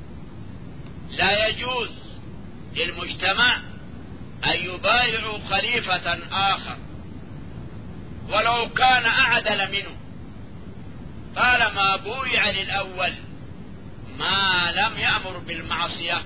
لا يجوز للمجتمع أن يبايعوا خليفة آخر ولو كان أعدل منه، طالما بويع للأول ما لم يأمر بالمعصية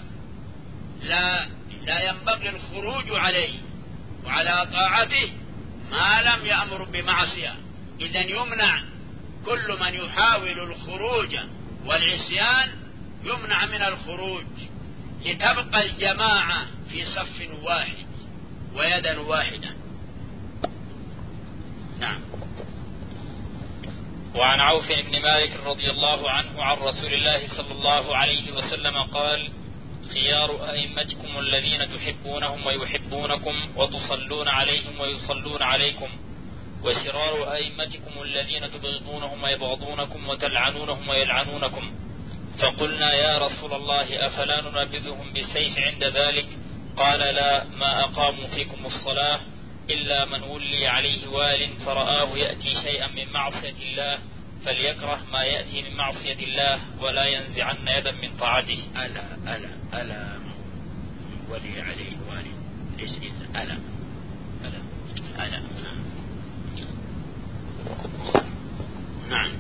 لا ينبغي الخروج عليه وعلى طاعته ما لم يأمر بمعصية. إذن يمنع كل من يحاول الخروج والعصيان يمنع من الخروج لتبقى الجماعة في صف واحد ويدا واحدة. نعم. وعن عوف بن مالك رضي الله عنه عن رسول الله صلى الله عليه وسلم قال: خيار أئمتكم الذين تحبونهم ويحبونكم وتصلون عليهم ويصلون عليكم، وشرار أئمتكم الذين تبغضونهم ويبغضونكم وتلعنونهم ويلعنونكم. فقلنا: يا رسول الله أفلا ننبذهم بالسيف عند ذلك؟ قال: لا، ما أقاموا فيكم الصلاة إلا من ولي عليه وال فرآه يأتي شيئا من معصية الله فليكره ما يأتي من معصية الله ولا ينزعن يدا من طاعته. ألا ولي عليه والي ليس إذا ألا نعم.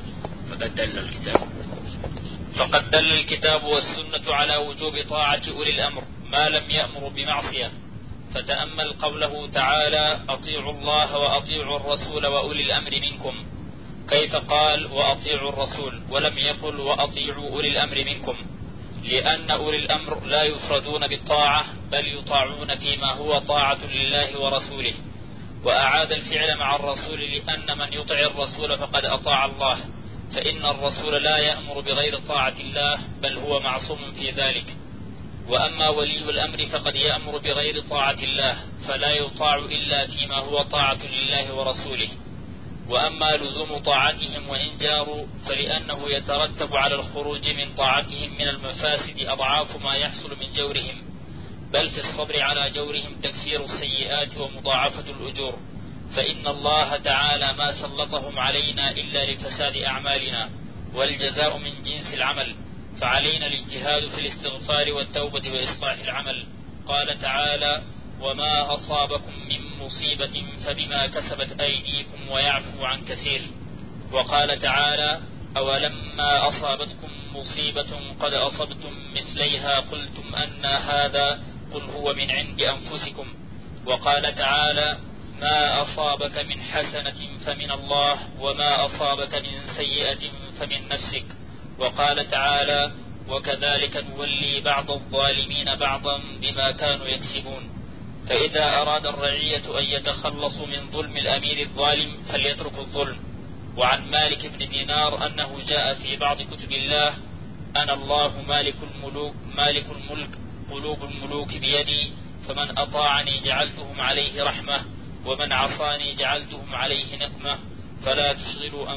فقد دل الكتاب والسنة على وجوب طاعة أولي الأمر ما لم يأمر بمعصية. فتأمل قوله تعالى: أطيعوا الله وأطيعوا الرسول وأولي الأمر منكم، كيف قال وأطيعوا الرسول ولم يقل وأطيعوا أولي الأمر منكم؟ لأن أولي الأمر لا يفردون بالطاعة بل يطاعون فيما هو طاعة لله ورسوله. وأعاد الفعل مع الرسول لأن من يطع الرسول فقد أطاع الله، فإن الرسول لا يأمر بغير طاعة الله بل هو معصوم في ذلك. وأما ولي الأمر فقد يأمر بغير طاعة الله فلا يطاع إلا فيما هو طاعة لله ورسوله. وأما لزوم طاعتهم وإن جاروا فلأنه يترتب على الخروج من طاعتهم من المفاسد أضعاف ما يحصل من جورهم، بل في الصبر على جورهم تكفير السيئات ومضاعفة الأجور. فإن الله تعالى ما سلطهم علينا إلا لفساد أعمالنا، والجزاء من جنس العمل، فعلينا الاجتهاد في الاستغفار والتوبة وإصلاح العمل. قال تعالى: وما أصابكم من مصيبة فبما كسبت أيديكم ويعفو عن كثير. وقال تعالى: أولما أصابتكم مصيبة قد أصبتم مثليها قلتم أن هذا قل هو من عند أنفسكم. وقال تعالى: ما أصابك من حسنة فمن الله وما أصابك من سيئة فمن نفسك. وقال تعالى: وكذلك نولي بعض الظالمين بعضا بما كانوا يكسبون. فإذا أراد الرعية أن يتخلصوا من ظلم الأمير الظالم فليتركوا الظلم. وعن مالك بن دينار أنه جاء في بعض كتب الله: أنا الله مالك الملك قلوب الملوك بيدي، فمن أطاعني جعلتهم عليه رحمة ومن عصاني جعلتهم عليه نقمة، فلا تشغلوا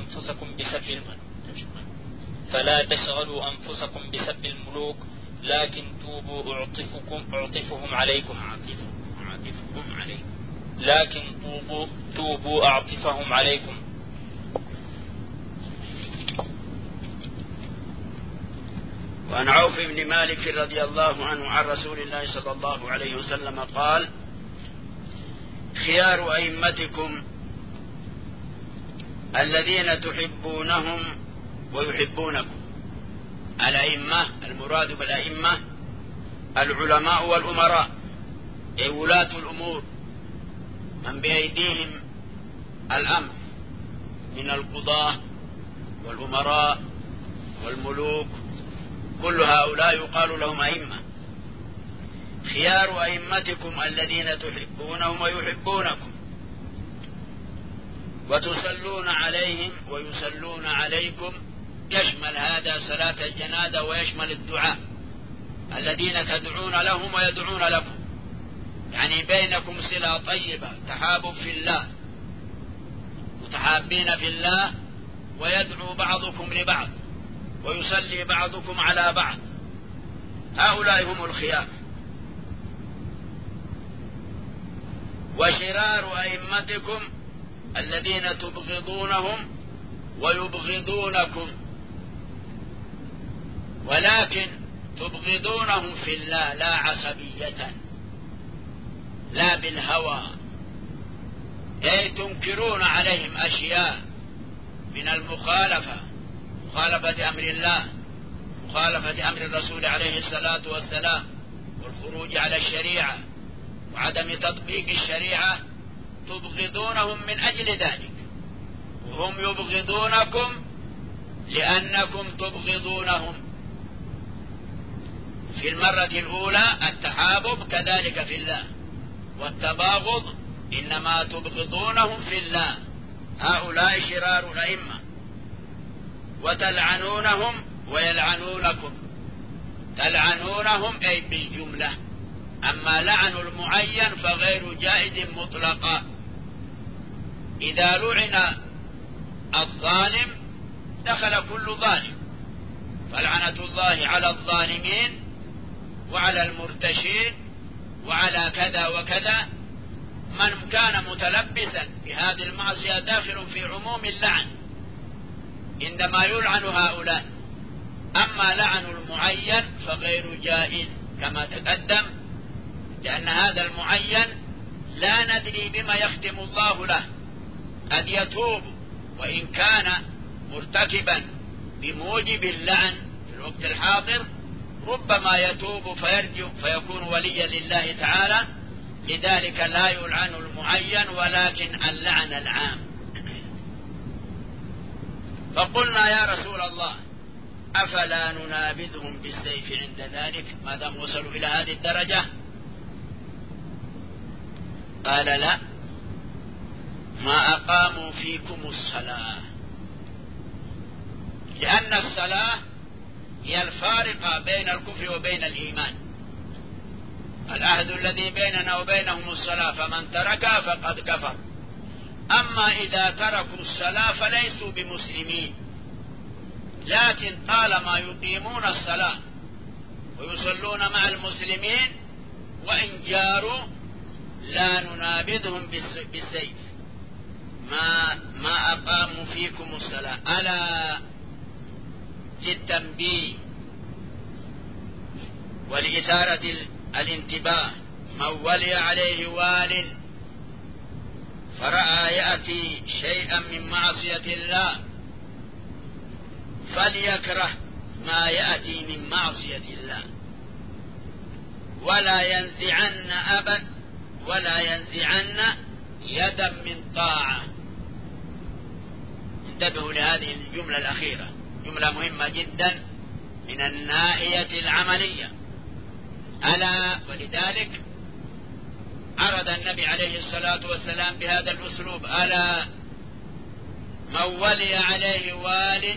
أنفسكم بسب الملوك، لكن توبوا أعطفهم عليكم. لكن توبوا أعطفهم عليكم. وعن عوف بن مالك رضي الله عنه عن رسول الله صلى الله عليه وسلم قال: خيار أئمتكم الذين تحبونهم ويحبونكم. الأئمة المراد بالأئمة العلماء والأمراء، أي ولاة الأمور، من بأيديهم الأمر من القضاة والأمراء والملوك، كل هؤلاء يقال لهم أئمة. خيار أئمتكم الذين تحبونهم ويحبونكم وتصلون عليهم ويصلون عليكم، يشمل هذا صلاة الجنازة ويشمل الدعاء، الذين تدعون لهم ويدعون لكم، يعني بينكم صلة طيبة، تحابب في الله، متحابين في الله، ويدعو بعضكم لبعض ويصلي بعضكم على بعض. هؤلاء هم الخيار. وشرار أئمتكم الذين تبغضونهم ويبغضونكم، ولكن تبغضونهم في الله لا عصبية، لا بالهوى، أي تنكرون عليهم أشياء من المخالفة، مخالفة أمر الله، مخالفة أمر الرسول عليه الصلاة والسلام، والخروج على الشريعة وعدم تطبيق الشريعة، تبغضونهم من أجل ذلك، وهم يبغضونكم لأنكم تبغضونهم. في المرة الأولى التحابب كذلك في الله، والتباغض إنما تبغضونهم في الله. هؤلاء شرار الأئمة. وتلعنونهم ويلعنونكم، تلعنونهم أي بالجملة، أما لعن المعين فغير جائز مطلقا. إذا لعن الظالم دخل كل ظالم، فلعنة الله على الظالمين وعلى المرتشين وعلى كذا وكذا. من كان متلبسا بهذه المعصية داخل في عموم اللعن عندما يلعن هؤلاء. أما لعن المعين فغير جائز كما تقدم، لأن هذا المعين لا ندري بما يختم الله له، قد يتوب وإن كان مرتكبا بموجب اللعن في الوقت الحاضر، ربما يتوب فيرجع فيكون وليا لله تعالى. لذلك لا يلعن المعين ولكن اللعن العام. فقلنا يا رسول الله أفلا ننابذهم بالسيف عند ذلك ما دام وصلوا إلى هذه الدرجة؟ قال لا، ما أقاموا فيكم الصلاة، لأن الصلاة هي الفارقة بين الكفر وبين الإيمان. العهد الذي بيننا وبينهم الصلاة، فمن تركها فقد كفر. أما إذا تركوا الصلاة فليسوا بمسلمين، لكن طالما يقيمون الصلاة ويصلون مع المسلمين وإن جاروا لا ننابذهم بالسيف، ما أقاموا فيكم الصلاة. ألا للتنبيه ولإثارة الانتباه. من ولي عليه وال فرأى يأتي شيئا من معصية الله فليكره ما يأتي من معصية الله ولا ينزعن يدا من طاعة. انتبهوا لهذه الجملة الأخيرة، جملة مهمة جدا من الناحية العملية. ألا ولذلك عرض النبي عليه الصلاة والسلام بهذا الأسلوب: ألا من ولي عليه وال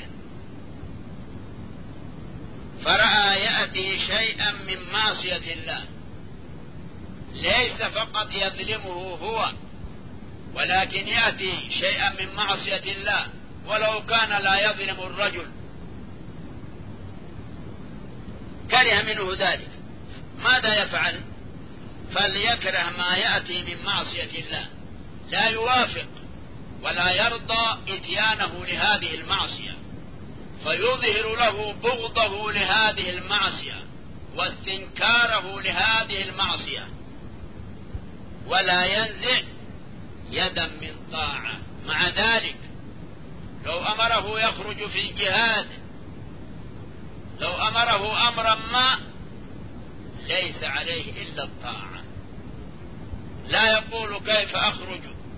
فرأى يأتي شيئا من معصية الله. ليس فقط يظلمه هو، ولكن يأتي شيئا من معصية الله، ولو كان لا يظلم الرجل كره منه ذلك، ماذا يفعل؟ فليكره ما يأتي من معصية الله، لا يوافق ولا يرضى إتيانه لهذه المعصية، فيظهر له بغضه لهذه المعصية واستنكاره لهذه المعصية، ولا ينزع يدا من طاعة. مع ذلك لو أمره يخرج في الجهاد، لو أمره أمرا ما ليس عليه إلا الطاعة، لا يقول كيف أخرج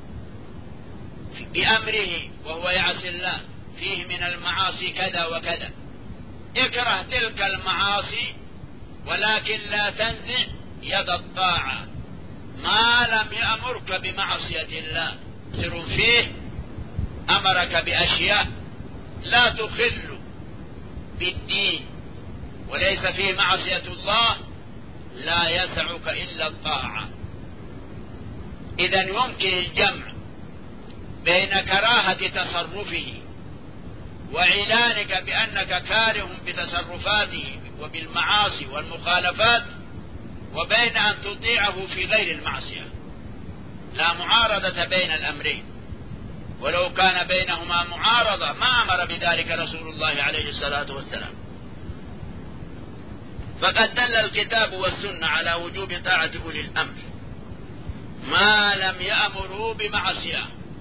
بأمره وهو يعصي الله، فيه من المعاصي كذا وكذا. اكره تلك المعاصي ولكن لا تنزع يد الطاعة ما لم يأمرك بمعصية الله. سر فيه أمرك بأشياء لا تخل بالدين وليس فيه معصية الله، لا يسعك إلا الطاعة. إذن يمكن الجمع بين كراهة تصرفه وإعلانك بأنك كاره بتصرفاته وبالمعاصي والمخالفات، وبين أن تطيعه في غير المعصية. لا معارضة بين الأمرين، ولو كان بينهما معارضة ما أمر بذلك رسول الله عليه الصلاة والسلام. فقد دل الكتاب والسنة على وجوب طاعة أولي الأمر ما لم يأمروا بمعصية.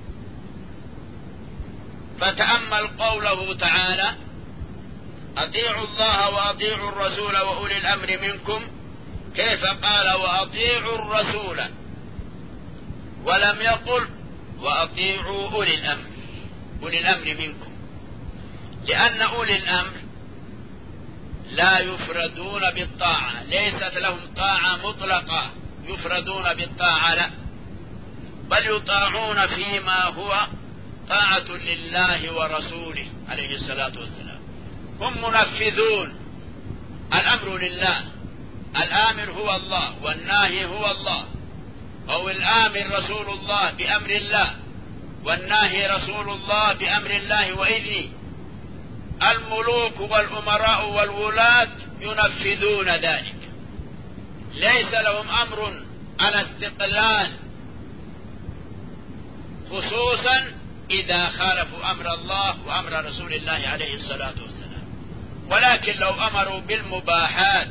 فتأمل قوله تعالى: أطيعوا الله وأطيعوا الرسول وأولي الأمر منكم، كيف قال وأطيعوا الرسول ولم يقل وأطيعوا أولي الأمر، أولي الأمر منكم، لأن أولي الأمر لا يفردون بالطاعة، ليست لهم طاعة مطلقة يفردون بالطاعة، لا، بل يطاعون فيما هو طاعة لله ورسوله عليه الصلاة والسلام. هم منفذون، الأمر لله، الآمر هو الله والناهي هو الله، أو الآمر رسول الله بأمر الله والناهي رسول الله بأمر الله وإذنه. الملوك والأمراء والولاة ينفذون ذلك، ليس لهم أمر على استقلال، خصوصا إذا خالفوا أمر الله وأمر رسول الله عليه الصلاة والسلام. ولكن لو أمروا بالمباحات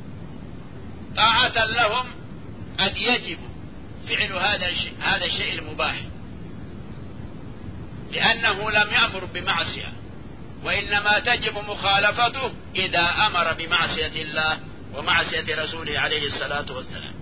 طاعة لهم قد يجب فعل هذا الشيء المباح، لأنه لم يأمر بمعصية، وإنما تجب مخالفته إذا أمر بمعصية الله ومعصية رسوله عليه الصلاة والسلام.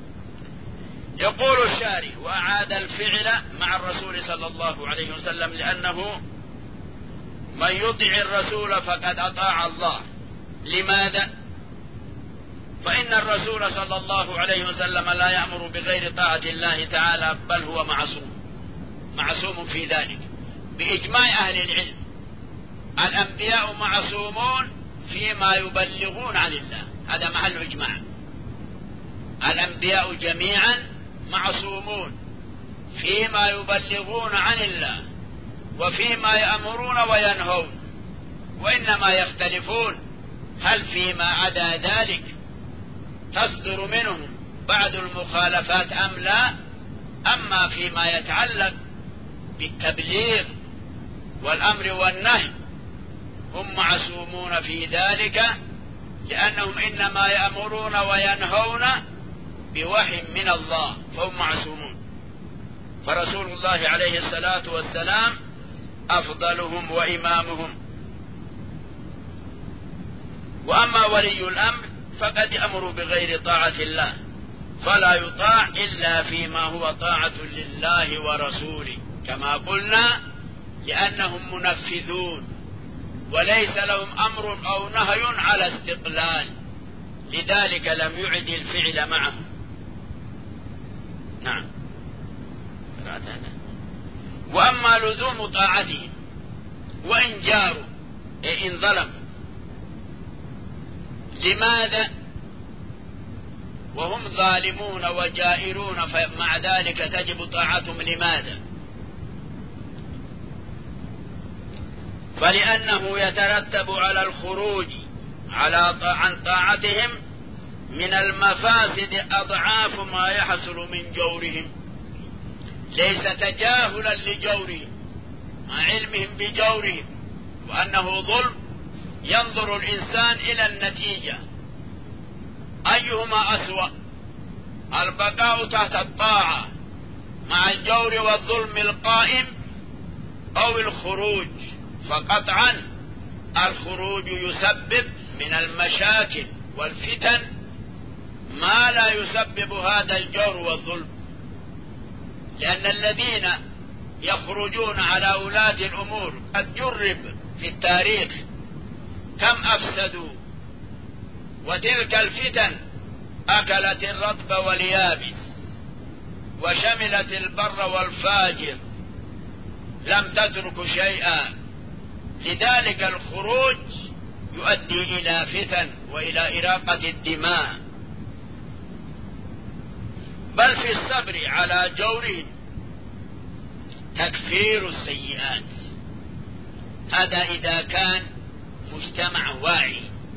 يقول الشارح: وأعاد الفعل مع الرسول صلى الله عليه وسلم، لأنه من يطع الرسول فقد أطاع الله. لماذا؟ فإن الرسول صلى الله عليه وسلم لا يأمر بغير طاعة الله تعالى، بل هو معصوم في ذلك بإجماع أهل العلم. الأنبياء معصومون فيما يبلغون عن الله، هذا محل إجماع. الأنبياء جميعا معصومون فيما يبلغون عن الله وفيما يأمرون وينهون، وإنما يختلفون هل فيما عدا ذلك تصدر منهم بعض المخالفات أم لا. أما فيما يتعلق بالتبليغ والأمر والنهي هم معصومون في ذلك، لأنهم إنما يأمرون وينهون بوحي من الله، فهم معصومون. فرسول الله عليه الصلاة والسلام أفضلهم وإمامهم. وأما ولي الأمر فقد يأمر بغير طاعة الله، فلا يطاع إلا فيما هو طاعة لله ورسوله كما قلنا، لأنهم منفذون وليس لهم أمر أو نهي على استقلال، لذلك لم يعد الفعل معه. نعم. وأما لزوم طاعتهم وإن جاروا إن ظلموا، لماذا وهم ظالمون وجائرون فمع ذلك تجب طاعتهم؟ لماذا؟ فلأنه يترتب على الخروج عن طاعتهم من المفاسد أضعاف ما يحصل من جورهم، ليس تجاهلا لجورهم مع علمهم بجورهم وأنه ظلم. ينظر الإنسان إلى النتيجة أيهما أسوأ، البقاء تحت الطاعة مع الجور والظلم القائم أو الخروج. فقطعا الخروج يسبب من المشاكل والفتن ما لا يسبب هذا الجور والظلم، لأن الذين يخرجون على ولاة الأمور قد جرب في التاريخ كم أفسدوا، وتلك الفتن أكلت الرطب واليابس وشملت البر والفاجر، لم تترك شيئا. لذلك الخروج يؤدي إلى فتن وإلى إراقة الدماء. بل في الصبر على جورهم تكفير السيئات. هذا إذا كان مجتمع واعي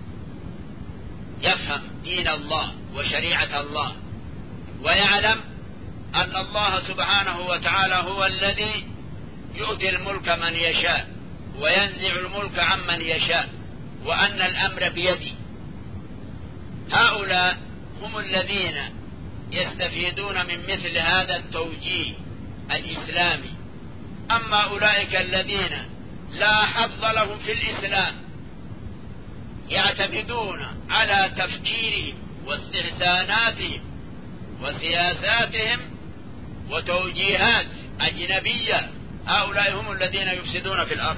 يفهم دين الله وشريعة الله، ويعلم أن الله سبحانه وتعالى هو الذي يؤتي الملك من يشاء وينزع الملك عمن يشاء، وأن الأمر بيده. هؤلاء هم الذين يستفيدون من مثل هذا التوجيه الإسلامي. أما أولئك الذين لا حظ لهم في الإسلام يعتمدون على تفكيرهم واستحساناتهم وسياساتهم وتوجيهات أجنبية، هؤلاء هم الذين يفسدون في الأرض.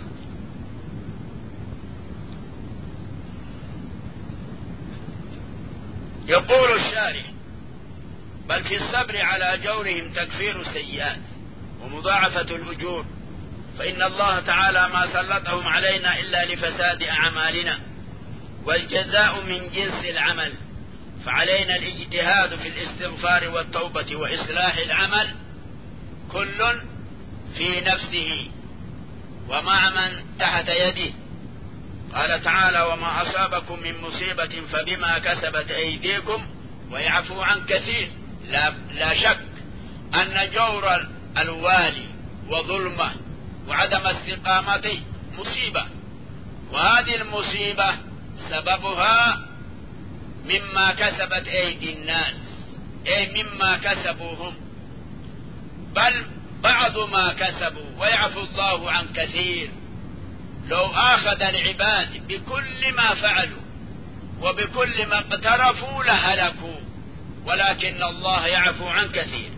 يقول الشارع: بل في الصبر على جورهم تكفير السيئات ومضاعفة الأجور، فإن الله تعالى ما سلطهم علينا إلا لفساد أعمالنا، والجزاء من جنس العمل، فعلينا الاجتهاد في الاستغفار والتوبة وإصلاح العمل كل في نفسه ومع من تحت يده. قال تعالى: وما أصابكم من مصيبة فبما كسبت أيديكم ويعفو عن كثير. لا شك أن جور الوالي وظلمه وعدم استقامته مصيبة، وهذه المصيبة سببها مما كسبت أيدي الناس، أي مما كسبوهم، بل بعض ما كسبوا ويعفو الله عن كثير. لو آخذ العباد بكل ما فعلوا وبكل ما اقترفوا لهلكوا، ولكن الله يعفو عن كثير.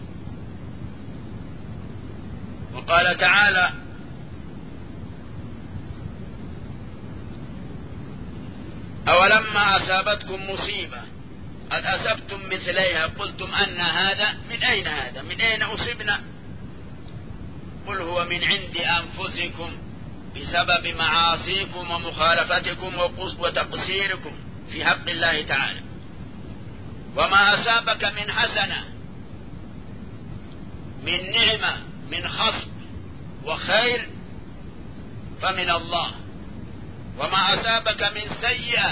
وقال تعالى: أولما أصابتكم مصيبة قد أصبتم مثليها قلتم أن هذا، من أين هذا؟ من أين أصبنا؟ قل هو من عند أنفسكم بسبب معاصيكم ومخالفتكم وتقصيركم في حق الله تعالى. وما أصابك من حسنة، من نعمة، من خصب وخير فمن الله، وما أصابك من سيئة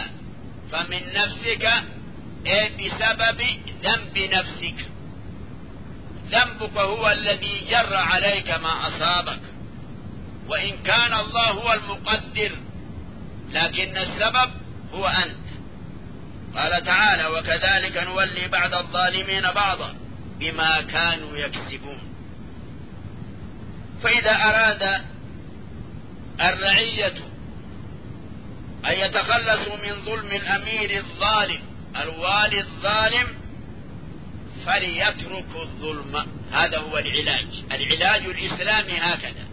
فمن نفسك، أي بسبب ذنب نفسك. ذنبك هو الذي جر عليك ما أصابك، وإن كان الله هو المقدر لكن السبب هو أنت. قال تعالى: وكذلك نولي بعض الظالمين بعضا بما كانوا يكسبون. فإذا أراد الرعية أن يتخلصوا من ظلم الأمير الظالم الوالي الظالم فليتركوا الظلم. هذا هو العلاج. العلاج الإسلامي هكذا.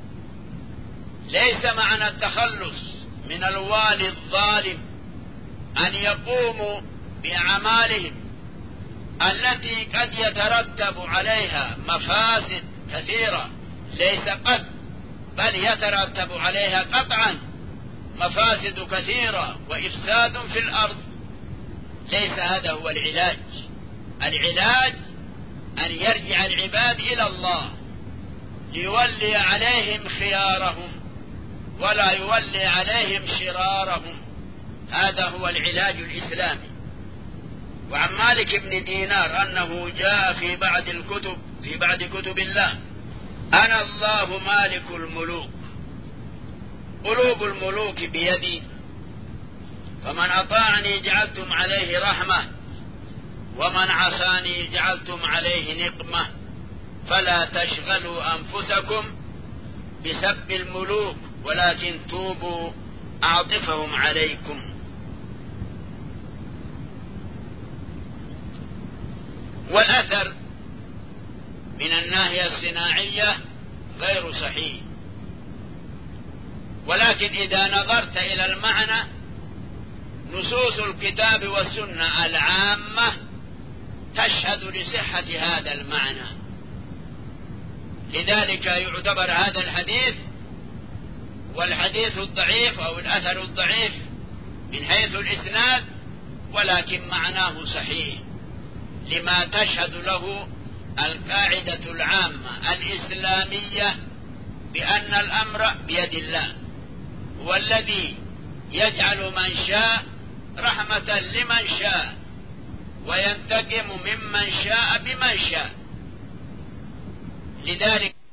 ليس معنى التخلص من الوالي الظالم أن يقوموا بأعمالهم التي قد يترتب عليها مفاسد كثيرة، ليس قد بل يترتب عليها قطعا مفاسد كثيرة وإفساد في الأرض. ليس هذا هو العلاج. العلاج أن يرجع العباد إلى الله ليولي عليهم خيارهم ولا يولي عليهم شرارهم. هذا هو العلاج الإسلامي. وعن مالك بن دينار أنه جاء في بعض كتب الله: أنا الله مالك الملوك، قلوب الملوك بيدي، فمن أطاعني جعلتم عليه رحمة، ومن عصاني جعلتم عليه نقمة، فلا تشغلوا أنفسكم بسب الملوك ولكن توبوا أعطفهم عليكم. والأثر من الناحية الصناعية غير صحيح، ولكن إذا نظرت إلى المعنى نصوص الكتاب والسنة العامة تشهد لصحة هذا المعنى. لذلك يعتبر هذا الحديث والحديث الضعيف أو الأثر الضعيف من حيث الإسناد، ولكن معناه صحيح لما تشهد له القاعدة العامة الإسلامية بأن الأمر بيد الله، والذي يجعل من شاء رحمة لمن شاء وينتقم ممن شاء بمن شاء. لذلك